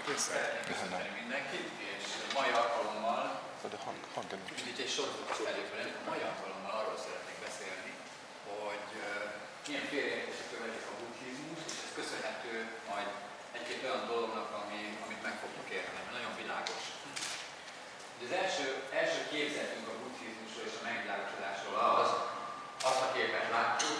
Szeretnék köszönteni mindenkit, és mai alkalommal, itt egy sorozatos előtt a mai alkalommal arról szeretnék beszélni, hogy milyen félreértések követik a buddhizmus, és ez köszönhető majd egy-két olyan dolognak, amit meg fogtok érteni, nagyon világos. De az első képzetünk a buddhizmusról és a megvilágosodásról azt a képet látjuk,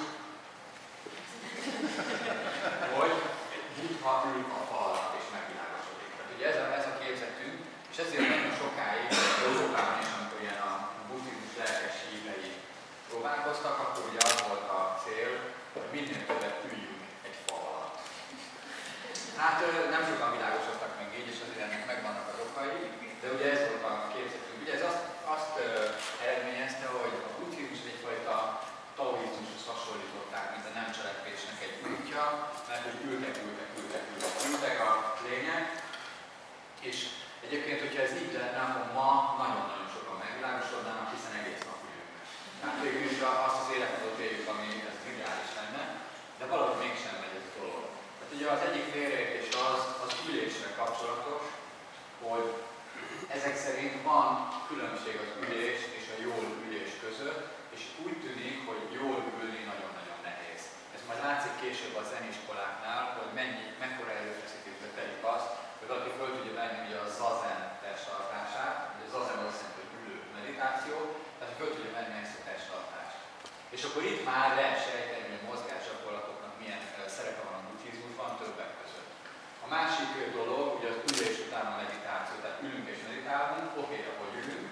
hogy Buddha ül a falnak és megvilágosodik. Tehát ugye ez a képzetünk, és ezért nagyon sokáig Európában is, amikor ilyen a buddhizmus lelkes hívei próbálkoztak, akkor ugye az volt a cél, hogy minél többet üljünk egy fal alatt. Hát nem sokan világosodtak meg így, és azért ennek megvannak az okai, de ugye ez volt a képzetünk. Ugye ez azt eredményezte, hogy a buddhizmus egyfajta taoizmushoz hasonlították, mint a nem cselekvésnek egy útja, mert hogy ültek a lények, és egyébként, hogyha ez így lenne, akkor ma nagyon-nagyon sokan megvilágosodnának, hiszen egész nap ülünk. Tehát végül is azt az életmódot éljük, ami ez ideális lenne, de valahogy mégsem megy ez a dolog. Tehát ugye az egyik félreértés az ülésre kapcsolatos, hogy ezek szerint van különbség az ülés és a jól ülés között, és úgy tűnik, hogy jól ülni nagyon-nagyon nehéz. Ez majd látszik később a zeniskoláknál, hogy mekkora erőfeszítésbe telik azt, hogy valaki föl tudja venni ugye a zazen testtartását, ugye a zazen azt jelenti, hogy ülő meditáció, tehát föl tudja venni ezt a testtartást. És akkor itt már lehet sejteni, hogy a mozgásgyakorlatoknak milyen szerepe van a buddhizmusban többek között. A másik dolog, ugye az ülés után a meditáció, tehát ülünk és meditálunk, oké, ahogy ülünk,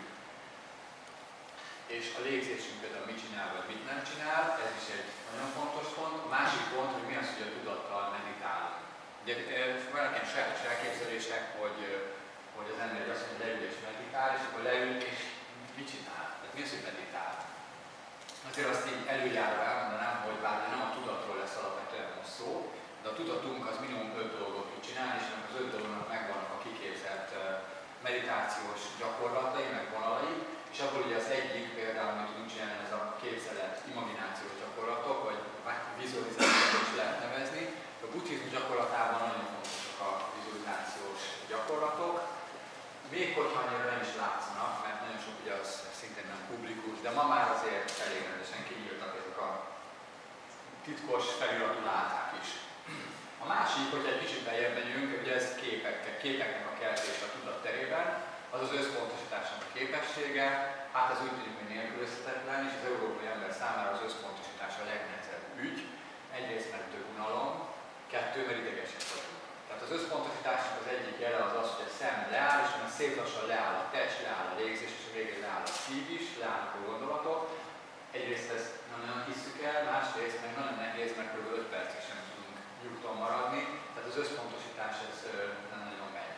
és a légzésünk például mit csinál, vagy mit nem csinál, ez is egy nagyon fontos pont. A másik pont, hogy mi az, hogy a tudattal meditálunk. Ugye vannak ilyen sajátos elképzelések, hogy az ember azt mondja, hogy leül és meditál, és akkor leül és mit csinál? Tehát mi az, hogy meditál? Azért azt így előjáróra elmondanám, hogy bár nem a tudatról lesz alapvetően most szó, de a tudatunk az minimum 5 dolgot tud csinálni, és az 5 dolognak megvannak a kiképzett meditációs gyakorlatai, meg vonalai, és akkor ugye az egyik például, amit tudunk csinálni, ez a képzelet, imaginációs gyakorlatok, vagy vizualizációt is lehet nevezni. A buddhizmus gyakorlatában nagyon fontosak a vizualizációs gyakorlatok, még hogyha annyira nem is látszanak, mert nagyon sok ugye az szintén nem publikus, de ma már azért elég rendesen kinyíltak ezek a titkos feliratú láták is. A másik, hogyha egy kicsit beljebb megyünk, ugye ez képeknek a keltése a tudat terében, az az összpontosításnak a képessége, hát ez úgy tűnik, hogy nélkülözhetetlen, és az európai ember számára az összpontosítás a legnehezebb ügy. Egyrészt mert több unalom, kettő, mert idegesek vagyunk. Tehát az összpontosításnak az egyik jele az az, hogy a szem leáll, és mert szép lassan leáll a test, leáll a légzés, és a végén leáll a szív is, leállnak a gondolatok. Egyrészt ezt nagyon hisszük el, másrészt meg nagyon nehéz, mert kb. 5 percig sem tudunk nyugton maradni, tehát az összpontosítás ez nem nagyon megy.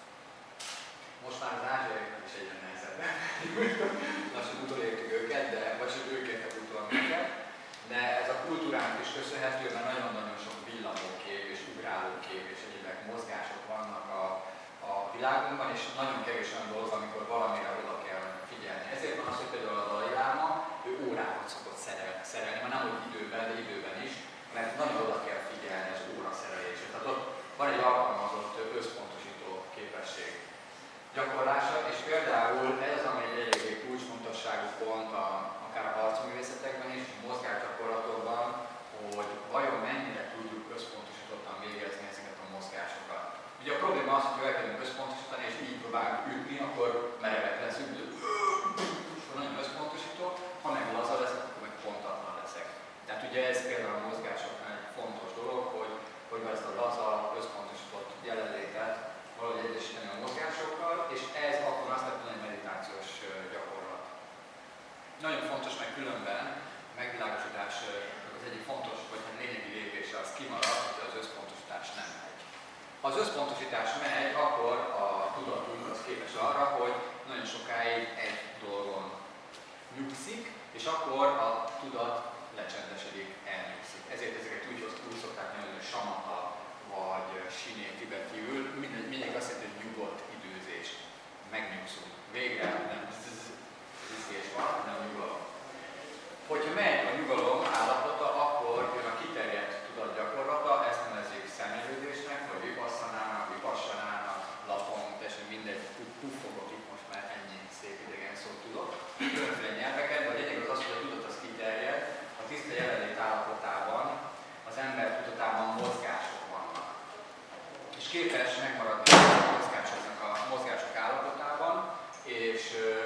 Most már az ázsiaiaknak is egyre nehezebb. Lassan utolértük őket, vagy ők értek utol minket, de ez a kultúrának is köszönhető, mert nagyon-nagyon sok villamókép és ugrálókép és egyébek mozgások vannak a világunkban, és nagyon kevés olyan dolog, amikor valamire oda kell figyelni. Ezért van az, hogy például a Dalai Láma, ő órákat szokott szerelni, már nem úgy időben, de időben is, mert nagyon oda kell figyelni az óra szerelésre. Tehát ott van egy alkalmazott összpontosító képesség gyakorlása, és például ez, ami egy eléggé kulcsfontosságú pont akár a harcművészetekben is, a mozgásgyakorlatokban, hogy vajon mennyire tudjuk összpontosítottan végezni ezeket a mozgásokat. Ugye a probléma az, hogy elkezdünk összpontosítani, és így próbálunk ütni, akkor merevek leszünk, akkor nagyon összpontosító, ha meg laza leszek, akkor meg pontatlan leszek. Tehát ugye ez például a mozgásoknál egy fontos dolog, hogy ezt a laza, összpontosított jelenlétet valahogy egyesíteni a mozgásokkal, és ez akkor azt lett egy meditációs gyakorlat. Nagyon fontos, meg különben a megvilágosodás az egyik fontos, vagy lényegi lépése az kimarad, hogy az összpontosítás nem megy. Ha az összpontosítás megy, akkor a tudatunk az képes arra, hogy nagyon sokáig egy dolgon nyugszik, és akkor a tudat lecsendesedik, elnyugszik. Ezért ezeket úgy szokták nevezni, hogy samata, vagy siné tibetiül, mindig azt jelenti, hogy nyugodt időzés. Megnyugszunk. Végre nem zizgés van, hanem nyugalom. Hogyha megy a nyugalom állapota, akkor jön a kiterjedt tudatgyakorlata, ezt nevezik szemlélődésnek, vagy vipassanának, képes megmaradni a mozgások állapotában, és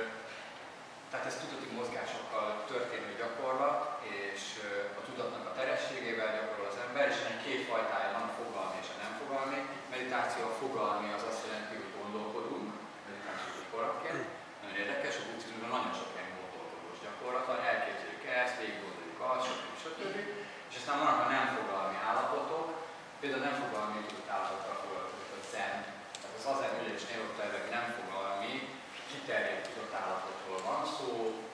tehát ez tudati mozgásokkal történő gyakorlat, és a tudatnak a terességével gyakorol az ember, és ennek két fajtája van, a fogalmi és a nem fogalmi. Meditáció a fogalmi az azt jelenti, hogy gondolkodunk, meditáció gyakorlatként. Nagyon érdekes, a buddhizmusban nagyon sok ilyen gondolkodós gyakorlat van, elképzeljük ezt, végig gondoljuk azt, stb. És aztán vannak a nem fogalmi állapotok, például a nem fogalmi tudott állapottal foglalkozik a zen. Tehát az zen ülésnél ott elveg nem fogalmi, kiterjedt tudott állapotról van szó,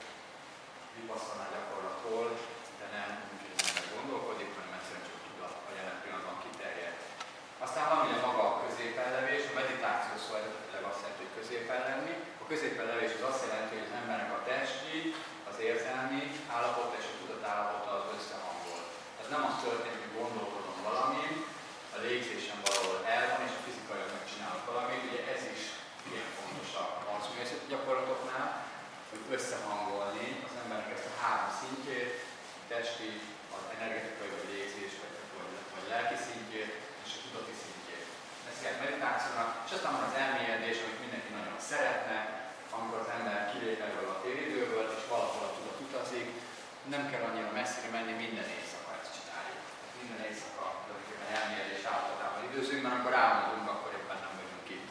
vipasszana gyakorlatról, de nem úgy, hogy az ember gondolkodik, hanem egyszerűen csak tudat a jelen pillanatban kiterjedt. Aztán van ugye maga a középellevés, a meditáció szó eredetileg azt jelenti, hogy középen lenni. A középellevés az azt jelenti, hogy az embernek a testi, az érzelmi állapota és a tudat állapota az összehangol. Tehát nem az történik, hogy gondolkodom valamin, a légzésen valahol el van, és a fizikailag megcsinálok valamit. Ugye ez is ilyen fontos a arcművészeti gyakorlatoknál, hogy összehangolni az embernek ezt a három szintjét, a testi, az energetikai vagy légzés, vagy lelki szintjét, és a tudati szintjét. Ez kell meditációnak, és aztán van az elmélyedés, amit mindenki nagyon szeretne, amikor az ember kilép ebből a téridőből, és valahol a tudat utazik, nem kell annyira messzire menni, minden éjszaka ezt csináljuk. Minden éjszaka tulajdonképpen elmélyedés állapotában időzünk, mert amikor álmodunk, akkor éppen nem vagyunk itt.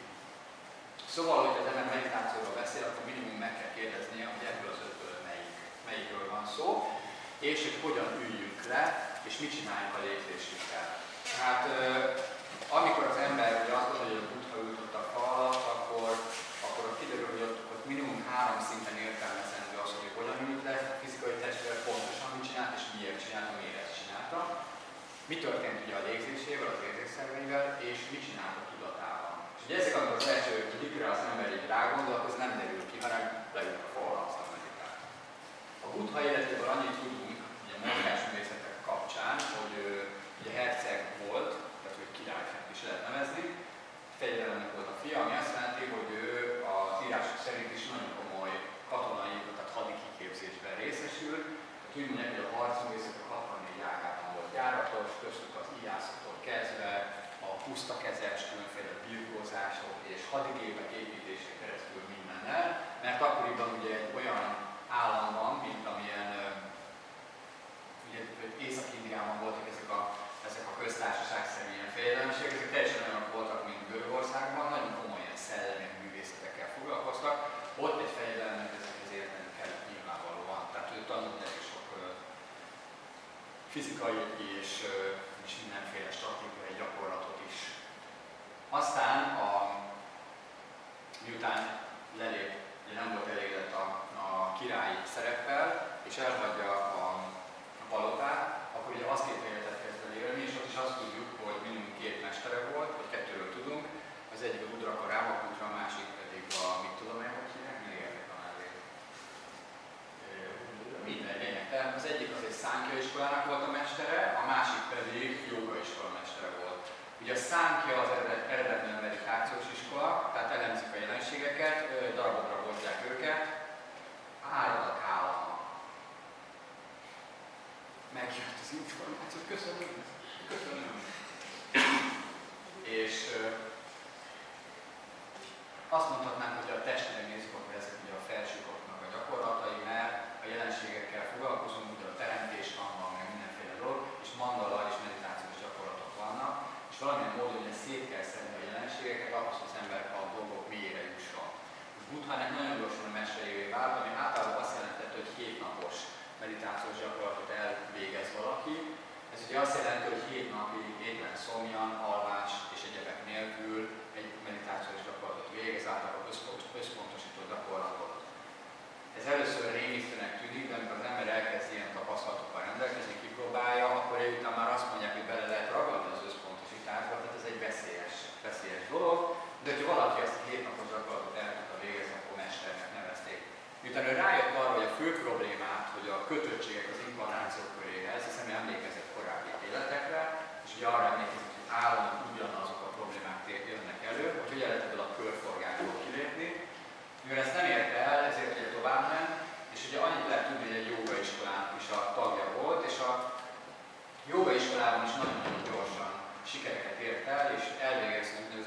Szóval, hogy az ember meditációról beszél, akkor minimum meg kell kérdeznie, hogy ebből az ötből melyikről van szó, és hogy hogyan üljünk le, és mit csináljunk a légzésünkkel. Tehát amikor az ember ugye azt mondja, hogy a Buddha ült ott a fa alatt, akkor kiderül, hogy ott minimum 3 szinten értelmezendő az, hogy hogyan ült le, a fizikai testvér pontosan mit csinált, és miért csinálta, miért ezt csinálta. Mi történt ugye a légzésével, az érzékszerveivel, és mit csinált a tudatával. És ugye ezek, amikor az első blikre az ember így rágondol, akkor ez nem derül ki, hanem leült a fa alatt, aztán meditál. A Buddha életéből annyit tudunk, ugye a mozgásművészetek kapcsán, hogy ugye herceg volt, tehát hogy királynak is lehet nevezni, fegyvelemnek volt a fia, ami azt jelenti, hogy ő az írások szerint is nagyon komoly katonai, tehát hadi kiképzésben részesült. Tehát úgy mondják, hogy a harcművészetek 64 ágában volt járatos, köztük az íjászoktól kezdve, a pusztakezes, különféle birkózások és hadigépek építésén keresztül mindennel, mert akkoriban ugye egy olyan állam van, mint amilyen ugye Észak-Indiában voltak ezek a köztársaságszerű ilyen fejedelemségek, ezek teljesen olyanok voltak, mint Görögországban, nagyon komoly ilyen szellemi művészetekkel foglalkoztak. Ott egy fejedelemnek ezekhez érteni kell nyilvánvalóan. Tehát ő tanult egy sok fizikai és mindenféle stratégiai gyakorlatot is. Aztán miután lelép, ugye nem volt elégedett a királyi szereppel, és elhagyja a palotát, akkor ugye azt képzelhetett kezd el élni, és ott is azt tudjuk, hogy minimum 2 mestere volt, vagy 2-ről tudunk. Az egyik a Udraka Rámaputra, a másik pedig a, mit tudom én, hogy hívják, még érdekel azért. Minden lényegtelen. Az egyik az egy Szánkja iskolának volt a mestere, a másik pedig jóga iskola mestere volt. Ugye a Szánkja az eredetileg meditációs iskola, tehát elemzik a jelenségeket, darabokra bontják őket, áradak államnak. Megjött az információ, köszönöm. És azt mondhatnánk, hogy a testére nézzük, akkor ezek ugye a felsőkoknak a gyakorlatai, mert a jelenségekkel foglalkozunk, ugye a teremtés van, meg mindenféle dolog, és mandala és meditációs gyakorlatok vannak, és valamilyen módon ugye szét kell szedni a jelenségeket, ahhoz, hogy az ember a dolgok mélyére jusson. Buddhának nagyon gyorsan a mesterjévé vált, ami általában azt jelentett, hogy 7 napos meditációs gyakorlatot elvégez valaki. Ez ugye azt jelenti, hogy 7 napig étlen szomjan, alvás és egyebek nélkül egy meditációs gyakorlatot végez, általában összpontosító gyakorlatot. Ez először rémisztőnek tűnik, de amikor az ember elkezd ilyen tapasztalatokkal rendelkezni, kipróbálja, akkor után már azt mondják, hogy bele lehet ragadni az összpontosításba, tehát ez egy veszélyes dolog. De ha valaki ezt a 7 napos gyakorlatot el tudta végezni, akkor mesternek nevezték. Miután ő rájött arra, hogy a fő problémát, hogy a kötöttségek az inkarnációk köréhez, hiszen ő emlékezett korábbi életekre, és ugye arra emlékezett, hogy állandóan ugyanazok a problémák jönnek elő, hogy hogyan lehet ebből a körforgásból kilépni. Mivel ezt nem érte el, ezért ugye tovább ment, és ugye annyit lehet tudni, hogy egy jógaiskolának is a tagja volt, és a jógaiskolában is nagyon-nagyon gyorsan sikereket ért el, és elvégezett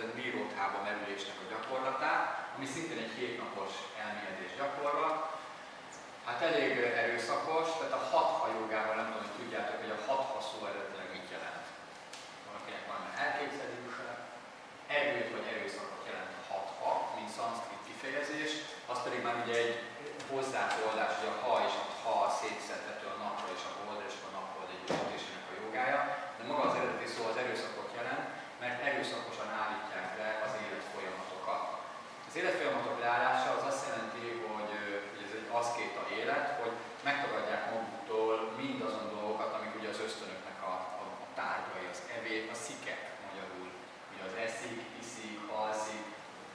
jógába merülésnek a gyakorlatát, ami szintén egy 7 napos elmélyedés gyakorlat. Hát elég erőszakos, tehát a hatha jogával nem tudom, hogy tudjátok, hogy a hatha szó eredetileg mit jelent. Valakinek van már elképzelése. Erőt vagy erőszakot jelent a hatha, mint szanszkrit kifejezés, az pedig már ugye egy hozzátoldás, hogy a ha és a ha szétszedhető a napra és a holdra, és a naphold egy ütésének a jogája, de maga az eredeti szó az erőszakot jelent, mert erőszakosan állítják le az életfolyamatokat. Az életfolyamatok leállása az azt jelenti, hogy ez egy aszkéta élet, hogy megtagadják maguktól mindazon dolgokat, amik ugye az ösztönöknek a tárgyai, az evét, a szikek magyarul, ugye az eszik, iszik, alszik.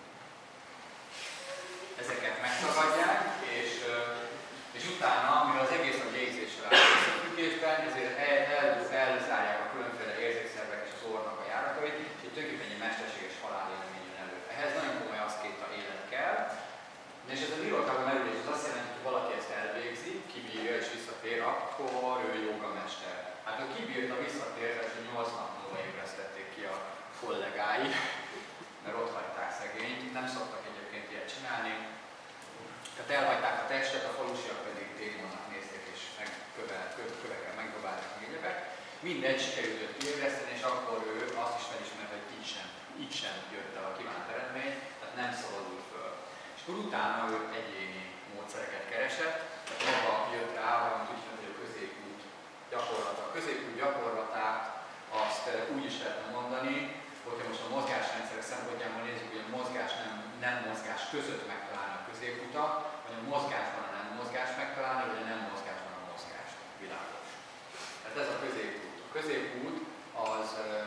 Ezeket megtagadják, és utána, mivel az egész a végzésre áll összefüggésben, ezért elzárják a különféle érzékszervek és az orrnak a járatait, és így tulajdonképpen egy mesterséges halálélmény jön elő. Ehhez nagyon komoly aszkéta élet kell, és ez a nirvana merülés az azt jelenti, hogy valaki ezt elvégzi, kibírja és visszatér, akkor ő jogamester. Hát ő kibírta, visszatért, és 8 nap múlva ébresztették ki a kollégái, mert ott hagyták szegényt, nem szoktak egyébként ilyet csinálni. Tehát elhagyták a testet, a falusiak pedig démonnak nézték, és kövekkel megdobálták a egyebek. Mindegy, sikerült őt kiébreszteni, és akkor ő azt is felismerte, hogy így sem jött el a kívánt eredmény, tehát nem szabadul föl. És akkor utána ő egyéni módszereket keresett, tehát maga jött rá, amit úgy hívja, hogy a középút gyakorlata. A középút gyakorlatát azt úgy is lehetne mondani, hogyha most a mozgásrendszerek szempontjából nézzük, hogy a mozgás nem mozgás között megtalálni a középutat, vagy a mozgásban a nem mozgás megtalálni, vagy a nem mozgásban a mozgást. Világos. Tehát ez a középút. A középút az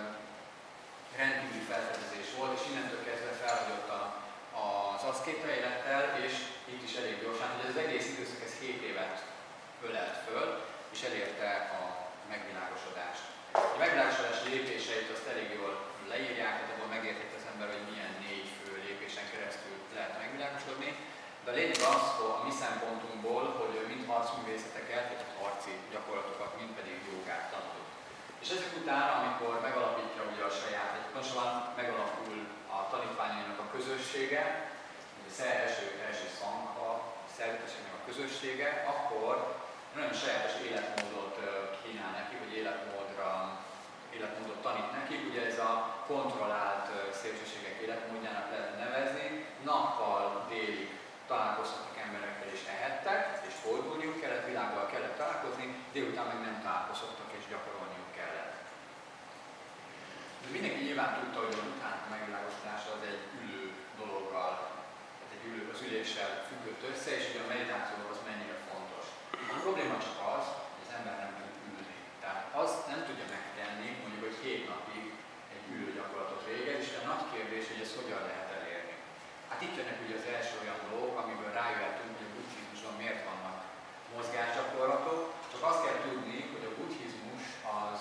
rendkívüli felfedezés volt, és innentől kezdve felhagyott az aszkéta élettel, és itt is elég gyorsan, hogy az egész időszak ez 7 évet ölelt föl, és elérte a megvilágosodást. A megvilágosodás lépéseit azt elég jól leírják, tehát abból megértett az ember, hogy milyen 4 fő lépésen keresztül lehet megvilágosodni. De a lényeg az, hogy a mi szempontunkból, hogy mind harcművészeteket, vagy harci gyakorlatokat, mind pedig jogát tanulunk. És ezek után, amikor megalapítja ugye a saját, pontosan megalapul a tanítványainak a közössége, az első szangha, szervetesének a közössége, akkor nagyon sajátos életmódot kínál neki, vagy életmódot tanít nekik. Ugye ez a kontrollált szélsőségek életmódjának lehet nevezni. Nappal, délig találkozhatnak emberekkel és ehettek, és fordulniuk kellett, világgal kellett találkozni, délután meg nem találkozhattak és gyakorolniuk kellett. De mindenki nyilván tudta, hogy az utána megvilágosodása az egy ülő dologgal, az üléssel függött össze, és ugye a meditáció az mennyire fontos. A probléma csak az, hogy az ember nem tud ülni. Tehát azt nem tudja megtenni, mondjuk, hogy 7 napig egy ülő gyakorlatot végez, és a nagy kérdés, hogy ezt hogyan lehet elérni. Hát itt jönnek ugye az első olyan dolgok, amiből rájöhetünk, hogy a buddhizmusban miért vannak mozgásgyakorlatok. Csak azt kell tudni, hogy a buddhizmus az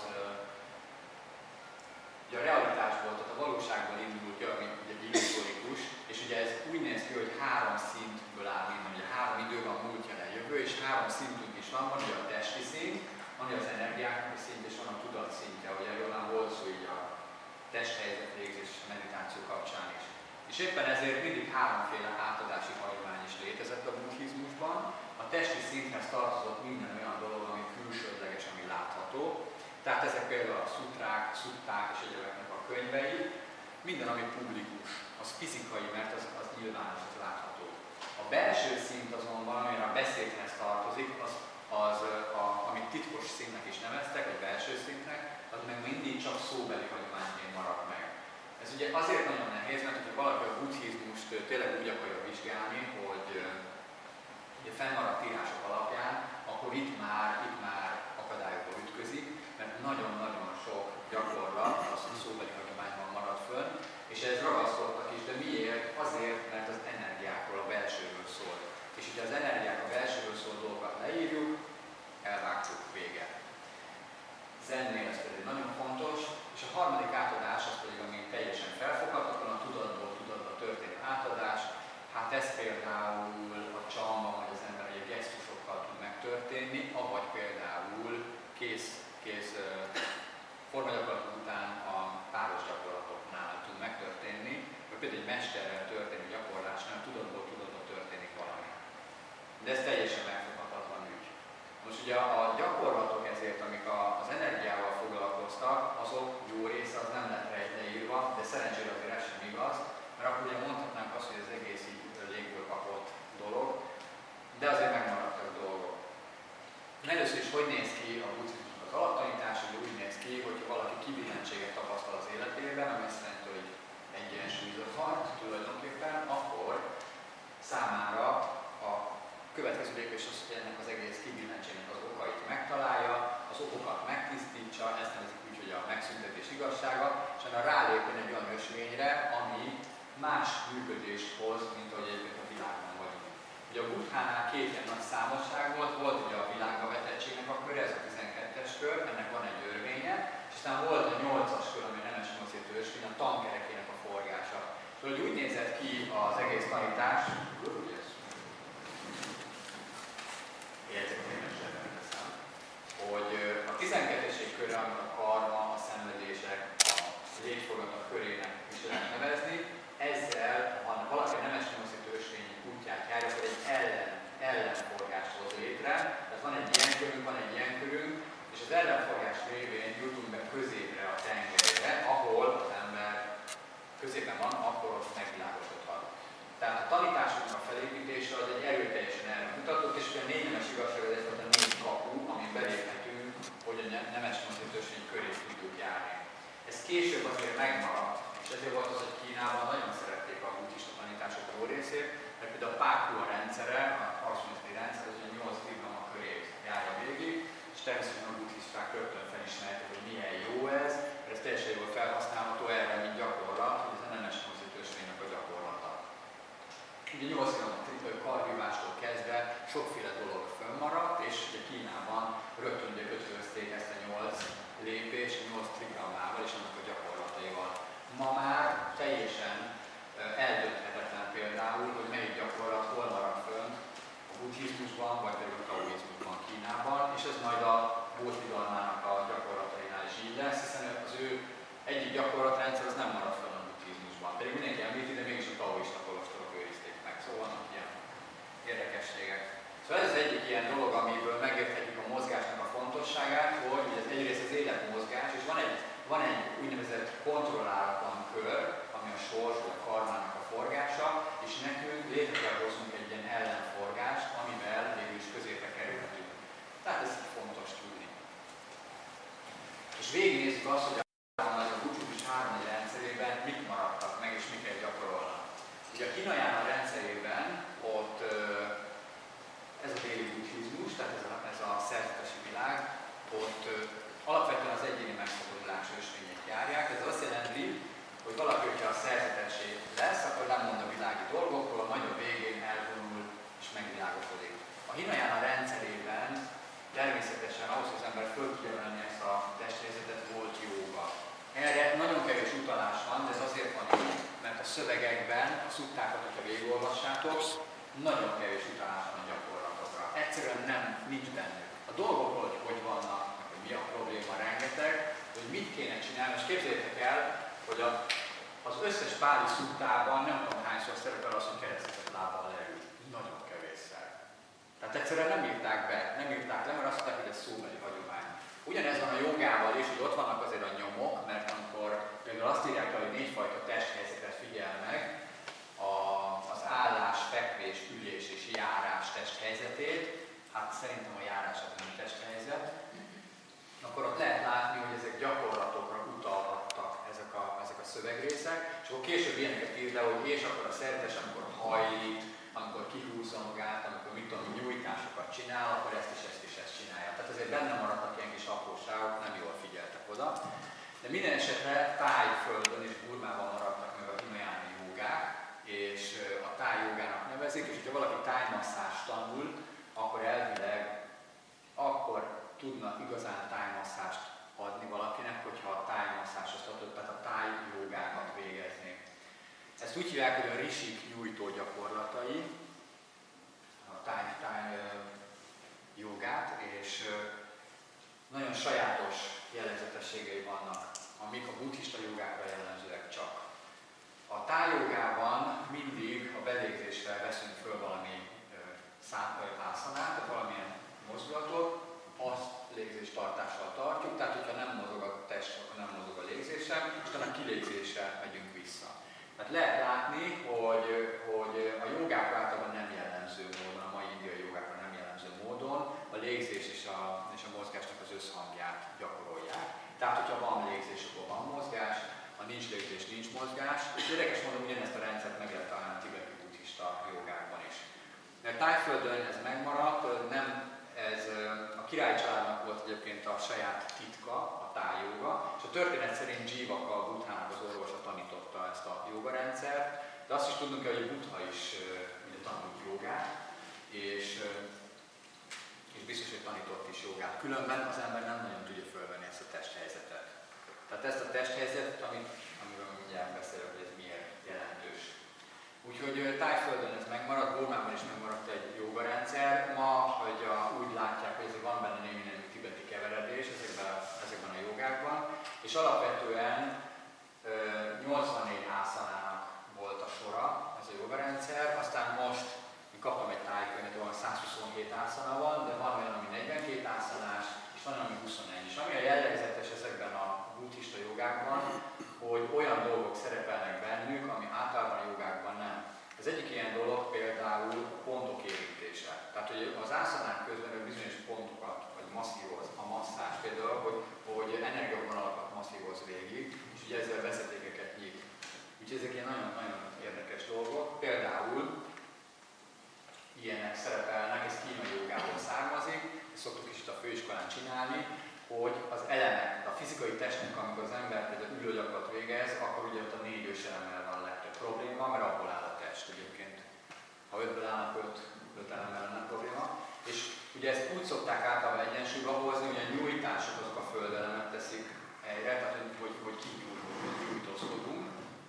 ugye a realitásból, tehát a valóságból indult ki, ami ugye illuszorikus, és ugye ez úgy néz ki, hogy 3 szintből áll minden, ugye 3 idő van, múlt, jelen, jövő, és 3 szintünk is van ugye a testi szint, van az energiáknak a szint, és van a tudat szintje, hogy erről már volt szó így a testhelyzet végzés és a meditáció kapcsán is. És éppen ezért mindig 3-féle átadási hagyomány is létezett a buddhizmusban. A testi szinthez tartozott minden olyan dolog, ami külsődleges, ami látható. Tehát ezek például a szutrák, szutták és egyebeknek a könyvei. Minden, ami publikus, az fizikai, mert az nyilvános, az látható. A belső szint azonban, amire a beszédhez tartozik, amit titkos szintnek is neveztek, vagy belső szintnek, az meg mindig csak szóbeli hagyományként marad meg. Ez ugye azért nagyon nehéz, mert hogyha valaki a buddhizmust tényleg úgy akarja vizsgálni, hogy ugye fennmaradt írások alapján, akkor itt már akadályokba ütközik, mert nagyon-nagyon sok gyakorlat az szóbeli hagyományban marad fönn, és ez ragaszkodtak is, de miért? Azért, mert az energiákról, a belsőről szól. És hogyha az energiák a belsőről szól dolgokat leírjuk, elvágtuk, vége. Zennél ez pedig nagyon fontos, és a harmadik átadás az pedig, ami teljesen felfoghatatlan, a tudatból tudatba történő átadás. Hát ez például a csamban, vagy az ember egy gesztusokkal tud megtörténni, avagy például kész formagyakorlatok után a páros gyakorlatoknál tud megtörténni. például egy mesterrel történő gyakorlásnál tudatból történik valami. De ez teljesen megfoghatatlan ügy. Most ugye a gyakorlatok ezért, amik az energiával foglalkoztak, azok jó része az nem lett leírva, de szerencsére azért ez sem igaz, mert akkor ugye mondhatnánk azt, hogy az egész így légből kapott dolog, de azért megmaradtak dolgok. Először is, hogy néz ki a buddhizmusnak az alaptanítás, hogy úgy néz ki, hogyha valaki kibillentséget tapasztal az életében, ami azt jelenti, hogy egyensúlyzott van tulajdonképpen, akkor számára a következő lépés az, hogy ennek az egész kibillentségnek az okait megtalálja, az okokat megtisztítsa, ezt nevezik úgy, hogy a megszüntetés igazsága, és ennek rálépjen egy olyan ösvényre, ami más működést hoz, mint ahogy egyébként a világban vagyunk. Ugye a Buddhánál két ilyen nagy számosság volt ugye a világba vetettségnek a kör, ez a 12-es kör, ennek van egy örvénye, és aztán volt a 8-as kör, ami nemes nyolcét ösvény, a tankerekének a forgása. Szóval úgy nézett ki az egész tanítás, hogy a 12-es körre, amit a karma, a szenvedések, a létforgatok körének is lehet nevezni, ezzel, ha valaki a nemes nyolcét ösvényi útját járja, akkor egy ellenforgást hoz létre. Tehát van egy ilyen körünk, van egy ilyen körünk, és az ellenforgás révén jutunk be középre a tengerre, ahol az ember középen van, akkor ott megvilágosodhat. Tehát a tanításoknak a felépítése az egy erőteljesen erre mutatott, és a négy nemes igazság az egyfajta négy kapu, amin beléphetünk, hogy a nemes nyolcét ösvény körét tudjuk járni. Ez később azért megmaradt, és ezért volt az, hogy Kínában nagyon szerették a buddhista tanítások jó részét, mert például a Pákua rendszere, a harcművészeti rendszer, az egy 8 trigrama körét járja végig, és természetesen a buddhisták rögtön felismerték, hogy milyen jó ez, mert ez teljesen jól felhasználható erre, mint gyakorlat, hogy ez a nemes nyolcét ösvénynek a gyakorlata. Ugye 8 trigrama karhívástól kezdve sokféle dolog fönnmaradt, és ugye Kínában rögtön ugye ötvözték ezt a 8 lépést, 8 trigrammával és annak a gyakorlataival. Ma már teljesen eldönthetetlen például, hogy melyik gyakorlat hol marad fönn a buddhizmusban, vagy pedig a taoizmusban Kínában, és ez majd a Bodhidharmának a gyakorlatainál is így lesz, hiszen az ő egyik gyakorlatrendszer az nem marad fönn a buddhizmusban. Pedig mindenki említi, de mégis a taoista kolostorok őrizték meg. Szóval vannak ilyen érdekességek. Szóval ez az egyik ilyen dolog, amiből megérthetjük a mozgásnak a fontosságát, hogy ez egyrészt az életmozgás, és van egy úgynevezett kontrollálatlan kör, ami a sors vagy a karmának a forgása, és nekünk létre kell hoznunk egy ilyen ellenforgást, amivel végül is középre kerülhetünk. Tehát ez fontos tudni. És végignézzük azt, hogy a buddhizmus három rendszerében mit maradtak meg, és miket gyakorolnak. Ugye a Hinayana rendszerében ott ez a déli buddhizmus, tehát ez a szerzetesi világ, ott alapvetően az egyéni megszabadulás ösvényét járják. Ez azt jelenti, hogy valaki, hogyha a szerzetessé lesz, akkor lemond a világi dolgokról, majd a végén elvonul és megvilágosodik. A Hinayana rendszerében természetesen ahhoz, hogy az ember föl tudja venni ezt a testhelyzetet, volt jóga. Erre nagyon kevés utalás van, de ez azért van így, mert a szövegekben, a szuttákat, hogyha végigolvassátok, nagyon kevés utalás van a gyakorlatokra. Egyszerűen nincs bennük. A dolgok, hogy vannak, hogy mi a probléma, rengeteg, hogy mit kéne csinálni, és képzeljétek el, hogy az összes páli szuttában nem tudom hányszor szerepel az, hogy keresztezett lábbal leül. Nagyon kevésszer. Tehát egyszerűen nem írták be, mert azt mondták, hogy ez szóbeli hagyomány. Ugyanez van a jogával is, hogy ott vannak azért a nyomok, mert amikor például azt írják, hogy 4 fajta testhelyzetet figyel meg, az állás, fekvés, ülés és járás testhelyzetét, hát szerintem a járás az nem testhelyzet, akkor ott lehet látni, hogy ezek gyakorlatokra utalhattak ezek a szövegrészek, és akkor később ilyeneket ír le, hogy és akkor a szerzetes, amikor hajlít, amikor kihúzza magát, amikor mit tudom, nyújtásokat csinál, akkor ezt is ezt csinálja. Tehát azért benne maradtak ilyen kis apróságok, nem jól figyeltek oda. De minden esetre Tájföldön és Burmában maradtak meg a hinayana jógák, és a tájjogának nevezik, és hogyha valaki tájmasszást tanul, akkor elvileg akkor tudna igazán tájmasszást adni valakinek, hogyha a tájmasszást adott, tehát a tájjogákat végezni. Ezt úgy hívják, hogy a risik nyújtó gyakorlatai, a tájjogát, és nagyon sajátos jellegzetességei vannak, amik a buddhista jogákra jellemzőek csak. A tájjogát Tehát lehet látni, hogy a jogákra általában nem jellemző módon, a mai indiai jogákra nem jellemző módon a légzés és a mozgásnak az összhangját gyakorolják. Tehát, hogyha van légzés, akkor van mozgás, ha nincs légzés, nincs mozgás. És érdekes mondom, ugyanezt a rendszert meg lehet találni a tibeti buddhista jogákban is. Mert Tájföldön ez megmaradt, ez a királyi családnak volt egyébként a saját titka, a tájjóga, és a történet szerint Jivaka, a Buddhának az orvosa tanította ezt a jogarendszert, de azt is tudnunk kell, hogy a Buddha is ugye tanult jogát, és biztos, hogy tanított is jogát. Különben az ember nem nagyon tudja fölvenni ezt a testhelyzetet. Tehát ezt a testhelyzetet, amiről mindjárt beszélek, hogy ez miért jelentős. Úgyhogy Tájföldön ez megmaradt, Burmában is megmaradt egy jogarendszer. Ma, hogy úgy látják, hogy van benne némi tibeti keveredés ezekben a jogákban, és alapvetően 84 ászánának volt a sora, ez a jogarendszer, aztán most kaptam egy tájkönyvet, ahol 127 ászana van, de van olyan, ami 42 ászanás, és van olyan, ami 21 is. Ami a jellegzetes ezekben a buddhista jogákban, hogy olyan dolgok szerepelnek bennük, ami általában a jogákban nem. Az egyik ilyen dolog például a pontok érintése. Tehát, hogy az ászanák közben bizonyos pontokat, vagy masszíroz, a masszás például, hogy energiavonalakat masszíroz végig, és ugye ezzel vezetékeket nyit. Úgyhogy ezek ilyen nagyon-nagyon érdekes dolgok. Például ilyenek szerepelnek, ez kínai jogából származik, ezt szoktuk is itt a főiskolán csinálni, hogy az elemek, a fizikai testnek, amikor az ember például ülőgyakorlat végez, akkor ugye ott a 4 őselemmel van a legtöbb probléma, mert abból áll a test egyébként. Ha 5-ből állnak 5 elemmel nem probléma. És ugye ezt úgy szokták általában egyensúlyba hozni, hogy a nyújtások azok a földelemet teszik helyre, tehát hogy kinyújtózkodunk.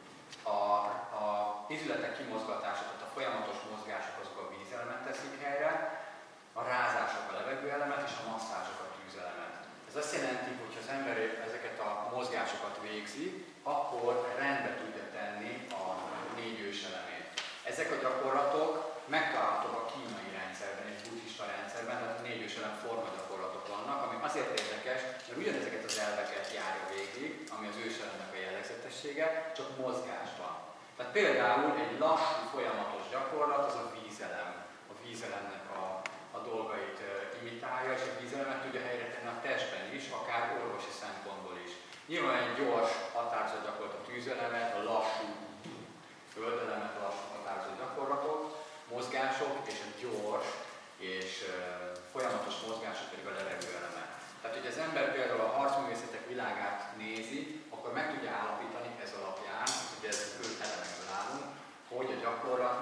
A izületek kimozgatása, tehát a folyamatos mozgások azok a vízelemet teszik helyre, a rázások a levegőelemet és a masszázsok a tűzelemet. Ez azt jelenti, hogy ha az ember ezeket a mozgásokat végzi, akkor rendbe tudja tenni a 4 őselemét. Ezek a gyakorlatok megtalálhatók a kínai rendszerben, egy buddhista rendszerben, tehát a 4 őselem forma gyakorlatok vannak, ami azért érdekes, mert ugyanezeket az elveket járja végig, ami az őselemnek a jellegzetessége, csak mozgásban. Tehát például egy lassú, folyamatos gyakorlat az a vízelem. A vízelemnek a dolgait imitálja, és a vízelemet tudja helyre tenni a testben is, akár orvosi szempontból is. Nyilván egy gyors határozott gyakorlat a tűzelemet, a lassú földelemet, a lassú határozott gyakorlatok, mozgások és a gyors és folyamatos mozgások pedig a levegőelemet. Tehát, hogy az ember például a harcművészetek világát nézi, akkor meg tudja állapítani ez alapján, hogy ez 5 elemekből állunk, hogy a gyakorlat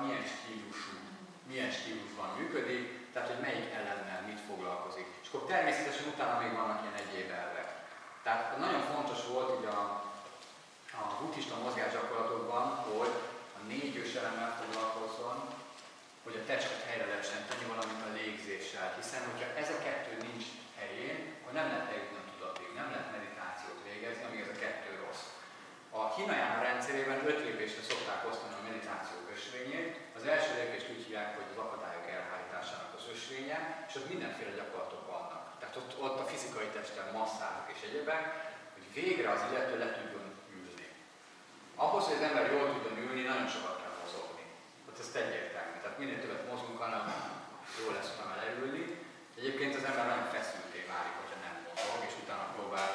milyen stílusban működik, tehát hogy melyik elemmel mit foglalkozik. És akkor természetesen utána még vannak ilyen egyéb elvek. Tehát nagyon fontos volt ugye a buddhista mozgásgyakorlatokban, hogy a 4 őselemmel foglalkozzon, hogy a testet helyre lehessen tenni, valamint a légzéssel, hiszen hogyha ez a kettő nincs helyén, akkor nem lehet eljutni a tudatig, nem lehet meditációt végezni, amíg ez a kettő rossz. A Hinayana rendszerében 5 lépésre szokták osztani a meditáció ösvényét. Az első lépést úgy hívják, hogy az akadályok elhárításának az ösvénye, és ott mindenféle gyakorlatok vannak. Tehát ott a fizikai testen masszázsok és egyebek, hogy végre az illető le tudjon ülni. Ahhoz, hogy az ember jól tudjon ülni, nagyon sokat kell mozogni. Ott ez egyértelmű. Tehát minél többet mozgunk, annál jól lesz utána leülni. Egyébként az ember nagyon feszülté válik, hogyha nem mozog, és utána próbál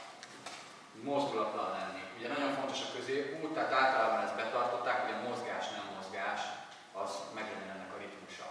mozdulatlan lenni. Ugye nagyon fontos a középút, tehát általában ezt betartották, hogy a mozgás, nem mozgás, az meglegyen ennek a ritmusa.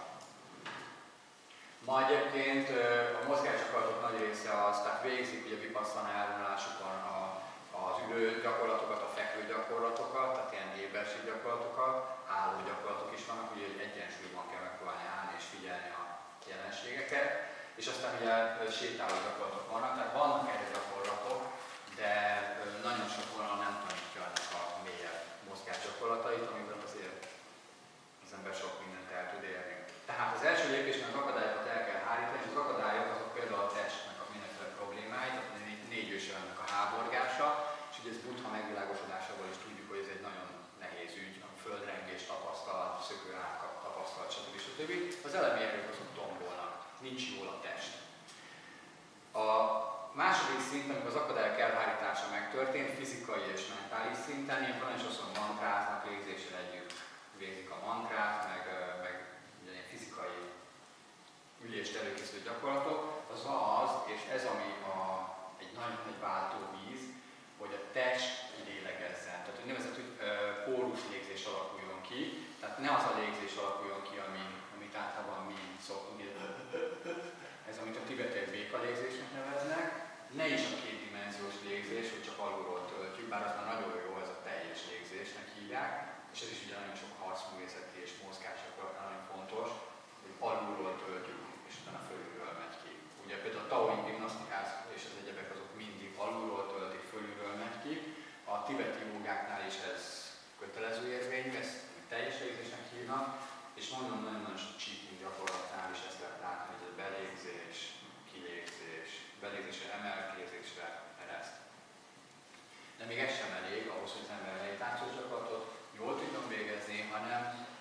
Ma egyébként a mozgásgyakorlatok nagy része az, tehát végzik ugye vipasszana elvonulásokon az ülő gyakorlatokat, a fekvő gyakorlatokat, tehát ilyen éberség gyakorlatokat, álló gyakorlatok is vannak, ugye egy egyensúlyban kell megpróbálni állni és figyelni a jelenségeket, és aztán ugye sétáló gyakorlatok vannak, tehát vannak erre gyakorlatok, de nagyon sok vonal nem tanítja ennek a mélyebb mozgásgyakorlatait, amiben azért az ember sok mindent el tud érni. Tehát az első lépésben az akadályokat el kell hárítani, és az akadályok azok például a testnek a mindenféle problémái, tehát a 4 őselemnek a háborgása, és ugye ez Buddha megvilágosodásával is tudjuk, hogy ez egy nagyon nehéz ügy, a földrengés tapasztalat, szökőállak tapasztalat, stb. Az elemi erők azok tombolnak, nincs jól a test. A második szinten, amikor az akadályok elhárítása megtörtént, fizikai és mentális szinten, ilyen nagyon sokszor mantrák mantráznak, légzéssel együtt végzik a mantrát, meg ilyen fizikai ülést előkészítő gyakorlatok, az az, és ez ami egy nagyon nagy váltóvíz, hogy a test lélegezzen. Tehát, hogy nevezett, hogy kórus légzés alakuljon ki, tehát ne az a légzés alakuljon ki, amit általában mi szoktunk, ez amit a tibetiek béka légzésnek neveznek, ne is a kétdimenziós légzés, hogy csak alulról töltjük, bár az már nagyon jó, ez a teljes légzésnek hívják, és ez is ugye nagyon sok harcművészeti és mozgásokban nagyon fontos, hogy alulról töltjük, és utána fölülről megy ki. Ugye például a taoin gimnasztikák és az egyebek azok mindig alulról töltik, fölülről megy ki. A tibeti jogáknál is ez kötelező érvényű, ezt teljes légzésnek hívnak, és nagyon-nagyon sok csíking gyakorlatnál is ezt lehet látni, hogy ez belégzés, kilégzés, belégzésre, emelkedésre ereszt. De még ez sem elég ahhoz, hogy az ember egy táncos gyakorlatot jól tudjon végezni, hanem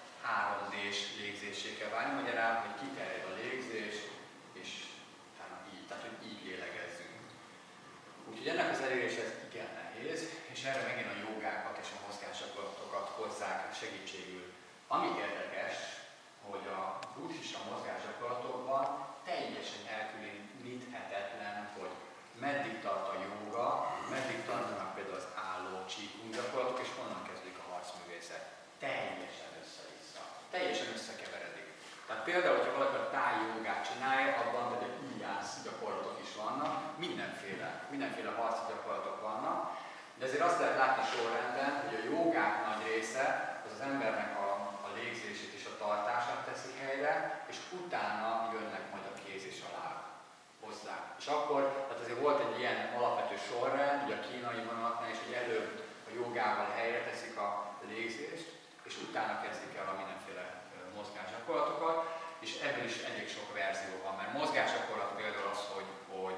3D-s légzéssé kell válni, magyarán, hogy kiterjed a légzés, és utána így, tehát hogy így lélegezzünk. Úgyhogy ennek az elérése ez igen nehéz, és erre megint a jogákat és a mozgásgyakorlatokat hozzák segítségül. Ami érdekes, hogy a buddhista mozgásgyakorlatokban teljesen elkülöníthetetlen, hogy meddig tart a jóga, meddig tartanak például az álló csíkunk gyakorlatok, és honnan kezdődik a harcművészet. Teljesen össze-vissza. Teljesen összekeveredik. Tehát például, hogyha valaki a táj jogát csinálja, abban egy íjász gyakorlatok is vannak, mindenféle harci gyakorlatok vannak, de ezért azt lehet látni sorrendben, hogy a jogák nagy része az az embernek a légzését és a tartását teszi helyre, és utána jönnek majd a kéz és a láb hozzá. És akkor, tehát azért volt egy ilyen alapvető sorrend, ugye a kínai vonatnál is, hogy előbb a jogával helyre teszik a légzést, és utána kezdik el a mindenféle mozgásgyakorlatokat, és ebből is elég sok verzió van, mert mozgásgyakorlat például az, hogy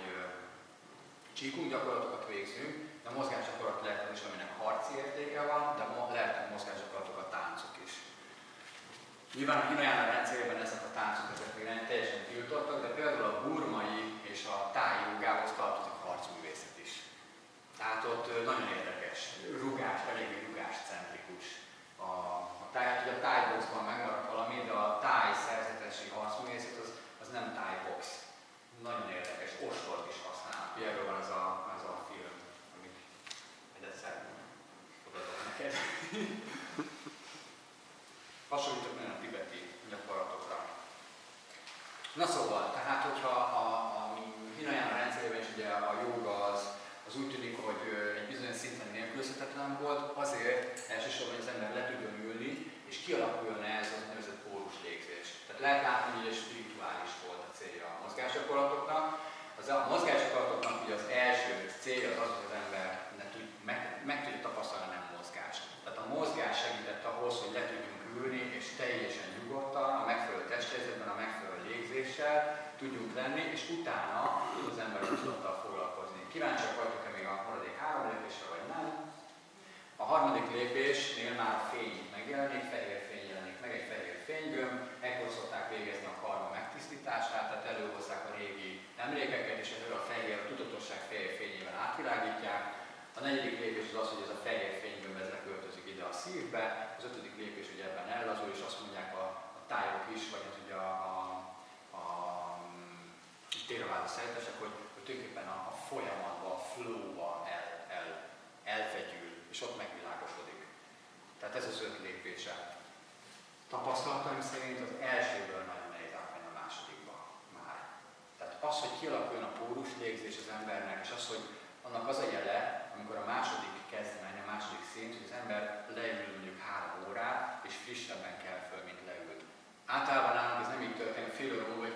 csíkunk gyakorlatokat végzünk, de a mozgásgyakorlat lehet az is, aminek harci értéke van, de lehetnek mozgásgyakorlatok a táncok is. Nyilván a Hinayana rendszerében ezek a táncok még nem teljesen tiltottak, de például a burmai és a táj jogához tartozik harcművészet is. Tehát ott nagyon érdekes, eléggé rugáscentrikus. A tájboxban megmaradt valami, de a táj szerzetesi harcművészet az nem tájbox. Nagyon érdekes, ostort is használnak. Erről van ez a film, amit egyszer odaadok neked. Hasonlítok nagyon a tibeti gyakorlatokra. Na szóval, tehát hogyha a Hinayana rendszerében is ugye a jóga az úgy tűnik, hogy egy bizonyos szinten nélkülözhetetlen volt, azért elsősorban, hogy az ember le tudjon ülni, és kialakuljon ez az úgynevezett kórus légzés. Tehát lehet látni, hogy egy spirituális volt a célja a mozgásgyakorlatoknak. A mozgásgyakorlatoknak ugye az első célja az, hogy az ember meg tudja tapasztalni a nem mozgást. Tehát a mozgás segített ahhoz, hogy le tudjunk ülni, és teljesen nyugodtan, a megfelelő testhelyzetben, a megfelelő légzéssel tudjunk lenni, és utána tud az ember a tudattal foglalkozni. Kíváncsiak vagytok-e még a maradék 3 lépésre, vagy nem? A harmadik lépésnél már a fény megjelenik, fehér fény jelenik meg, egy fehér fénygömb, ekkor szokták végezni a karma megtisztítását, tehát előhozzák a régi emlékeket, és ezzel a fehér, a tudatosság fehér fényével átvilágítják. A 4. lépés az az, hogy ez a fehér fénygömb leköltözik ide a szívbe, az 5. lépés ugye ebben ellazul, és azt mondják a tájok is, vagy az ugye a Theravada szerzetesek, hogy tulajdonképpen a folyamatban, a flow-ba elvegyül, és ott megvilágosodik. Tehát ez az 5 lépése. Tapasztalataim szerint az elsőből nagyon nehéz átmenni a másodikba már. Tehát az, hogy kialakuljon a kórus légzés az embernek, és az, hogy annak az a jele, amikor a második kezd menni, a második szint, hogy az ember leül mondjuk 3 órát, és frissebben kell föl, mint leült. Általában nálunk ez nem így történik, fél óra múlva,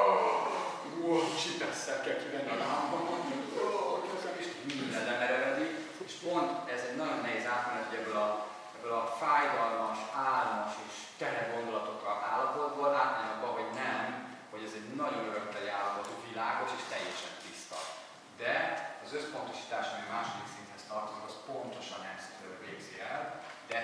hogy csipesszel kell kivenni a lábamon, és minden lemerevedik, és pont ez egy nagyon nehéz átmenet, hogy ebből a fájdalmas, álmos és tele gondolatokkal állapotból átmenni abba, hogy nem, hogy ez egy nagyon örömteli állapotú, világos és teljesen tiszta. De az összpontosítás, ami a második szinthez tartozik, az pontosan ezt végzi el, de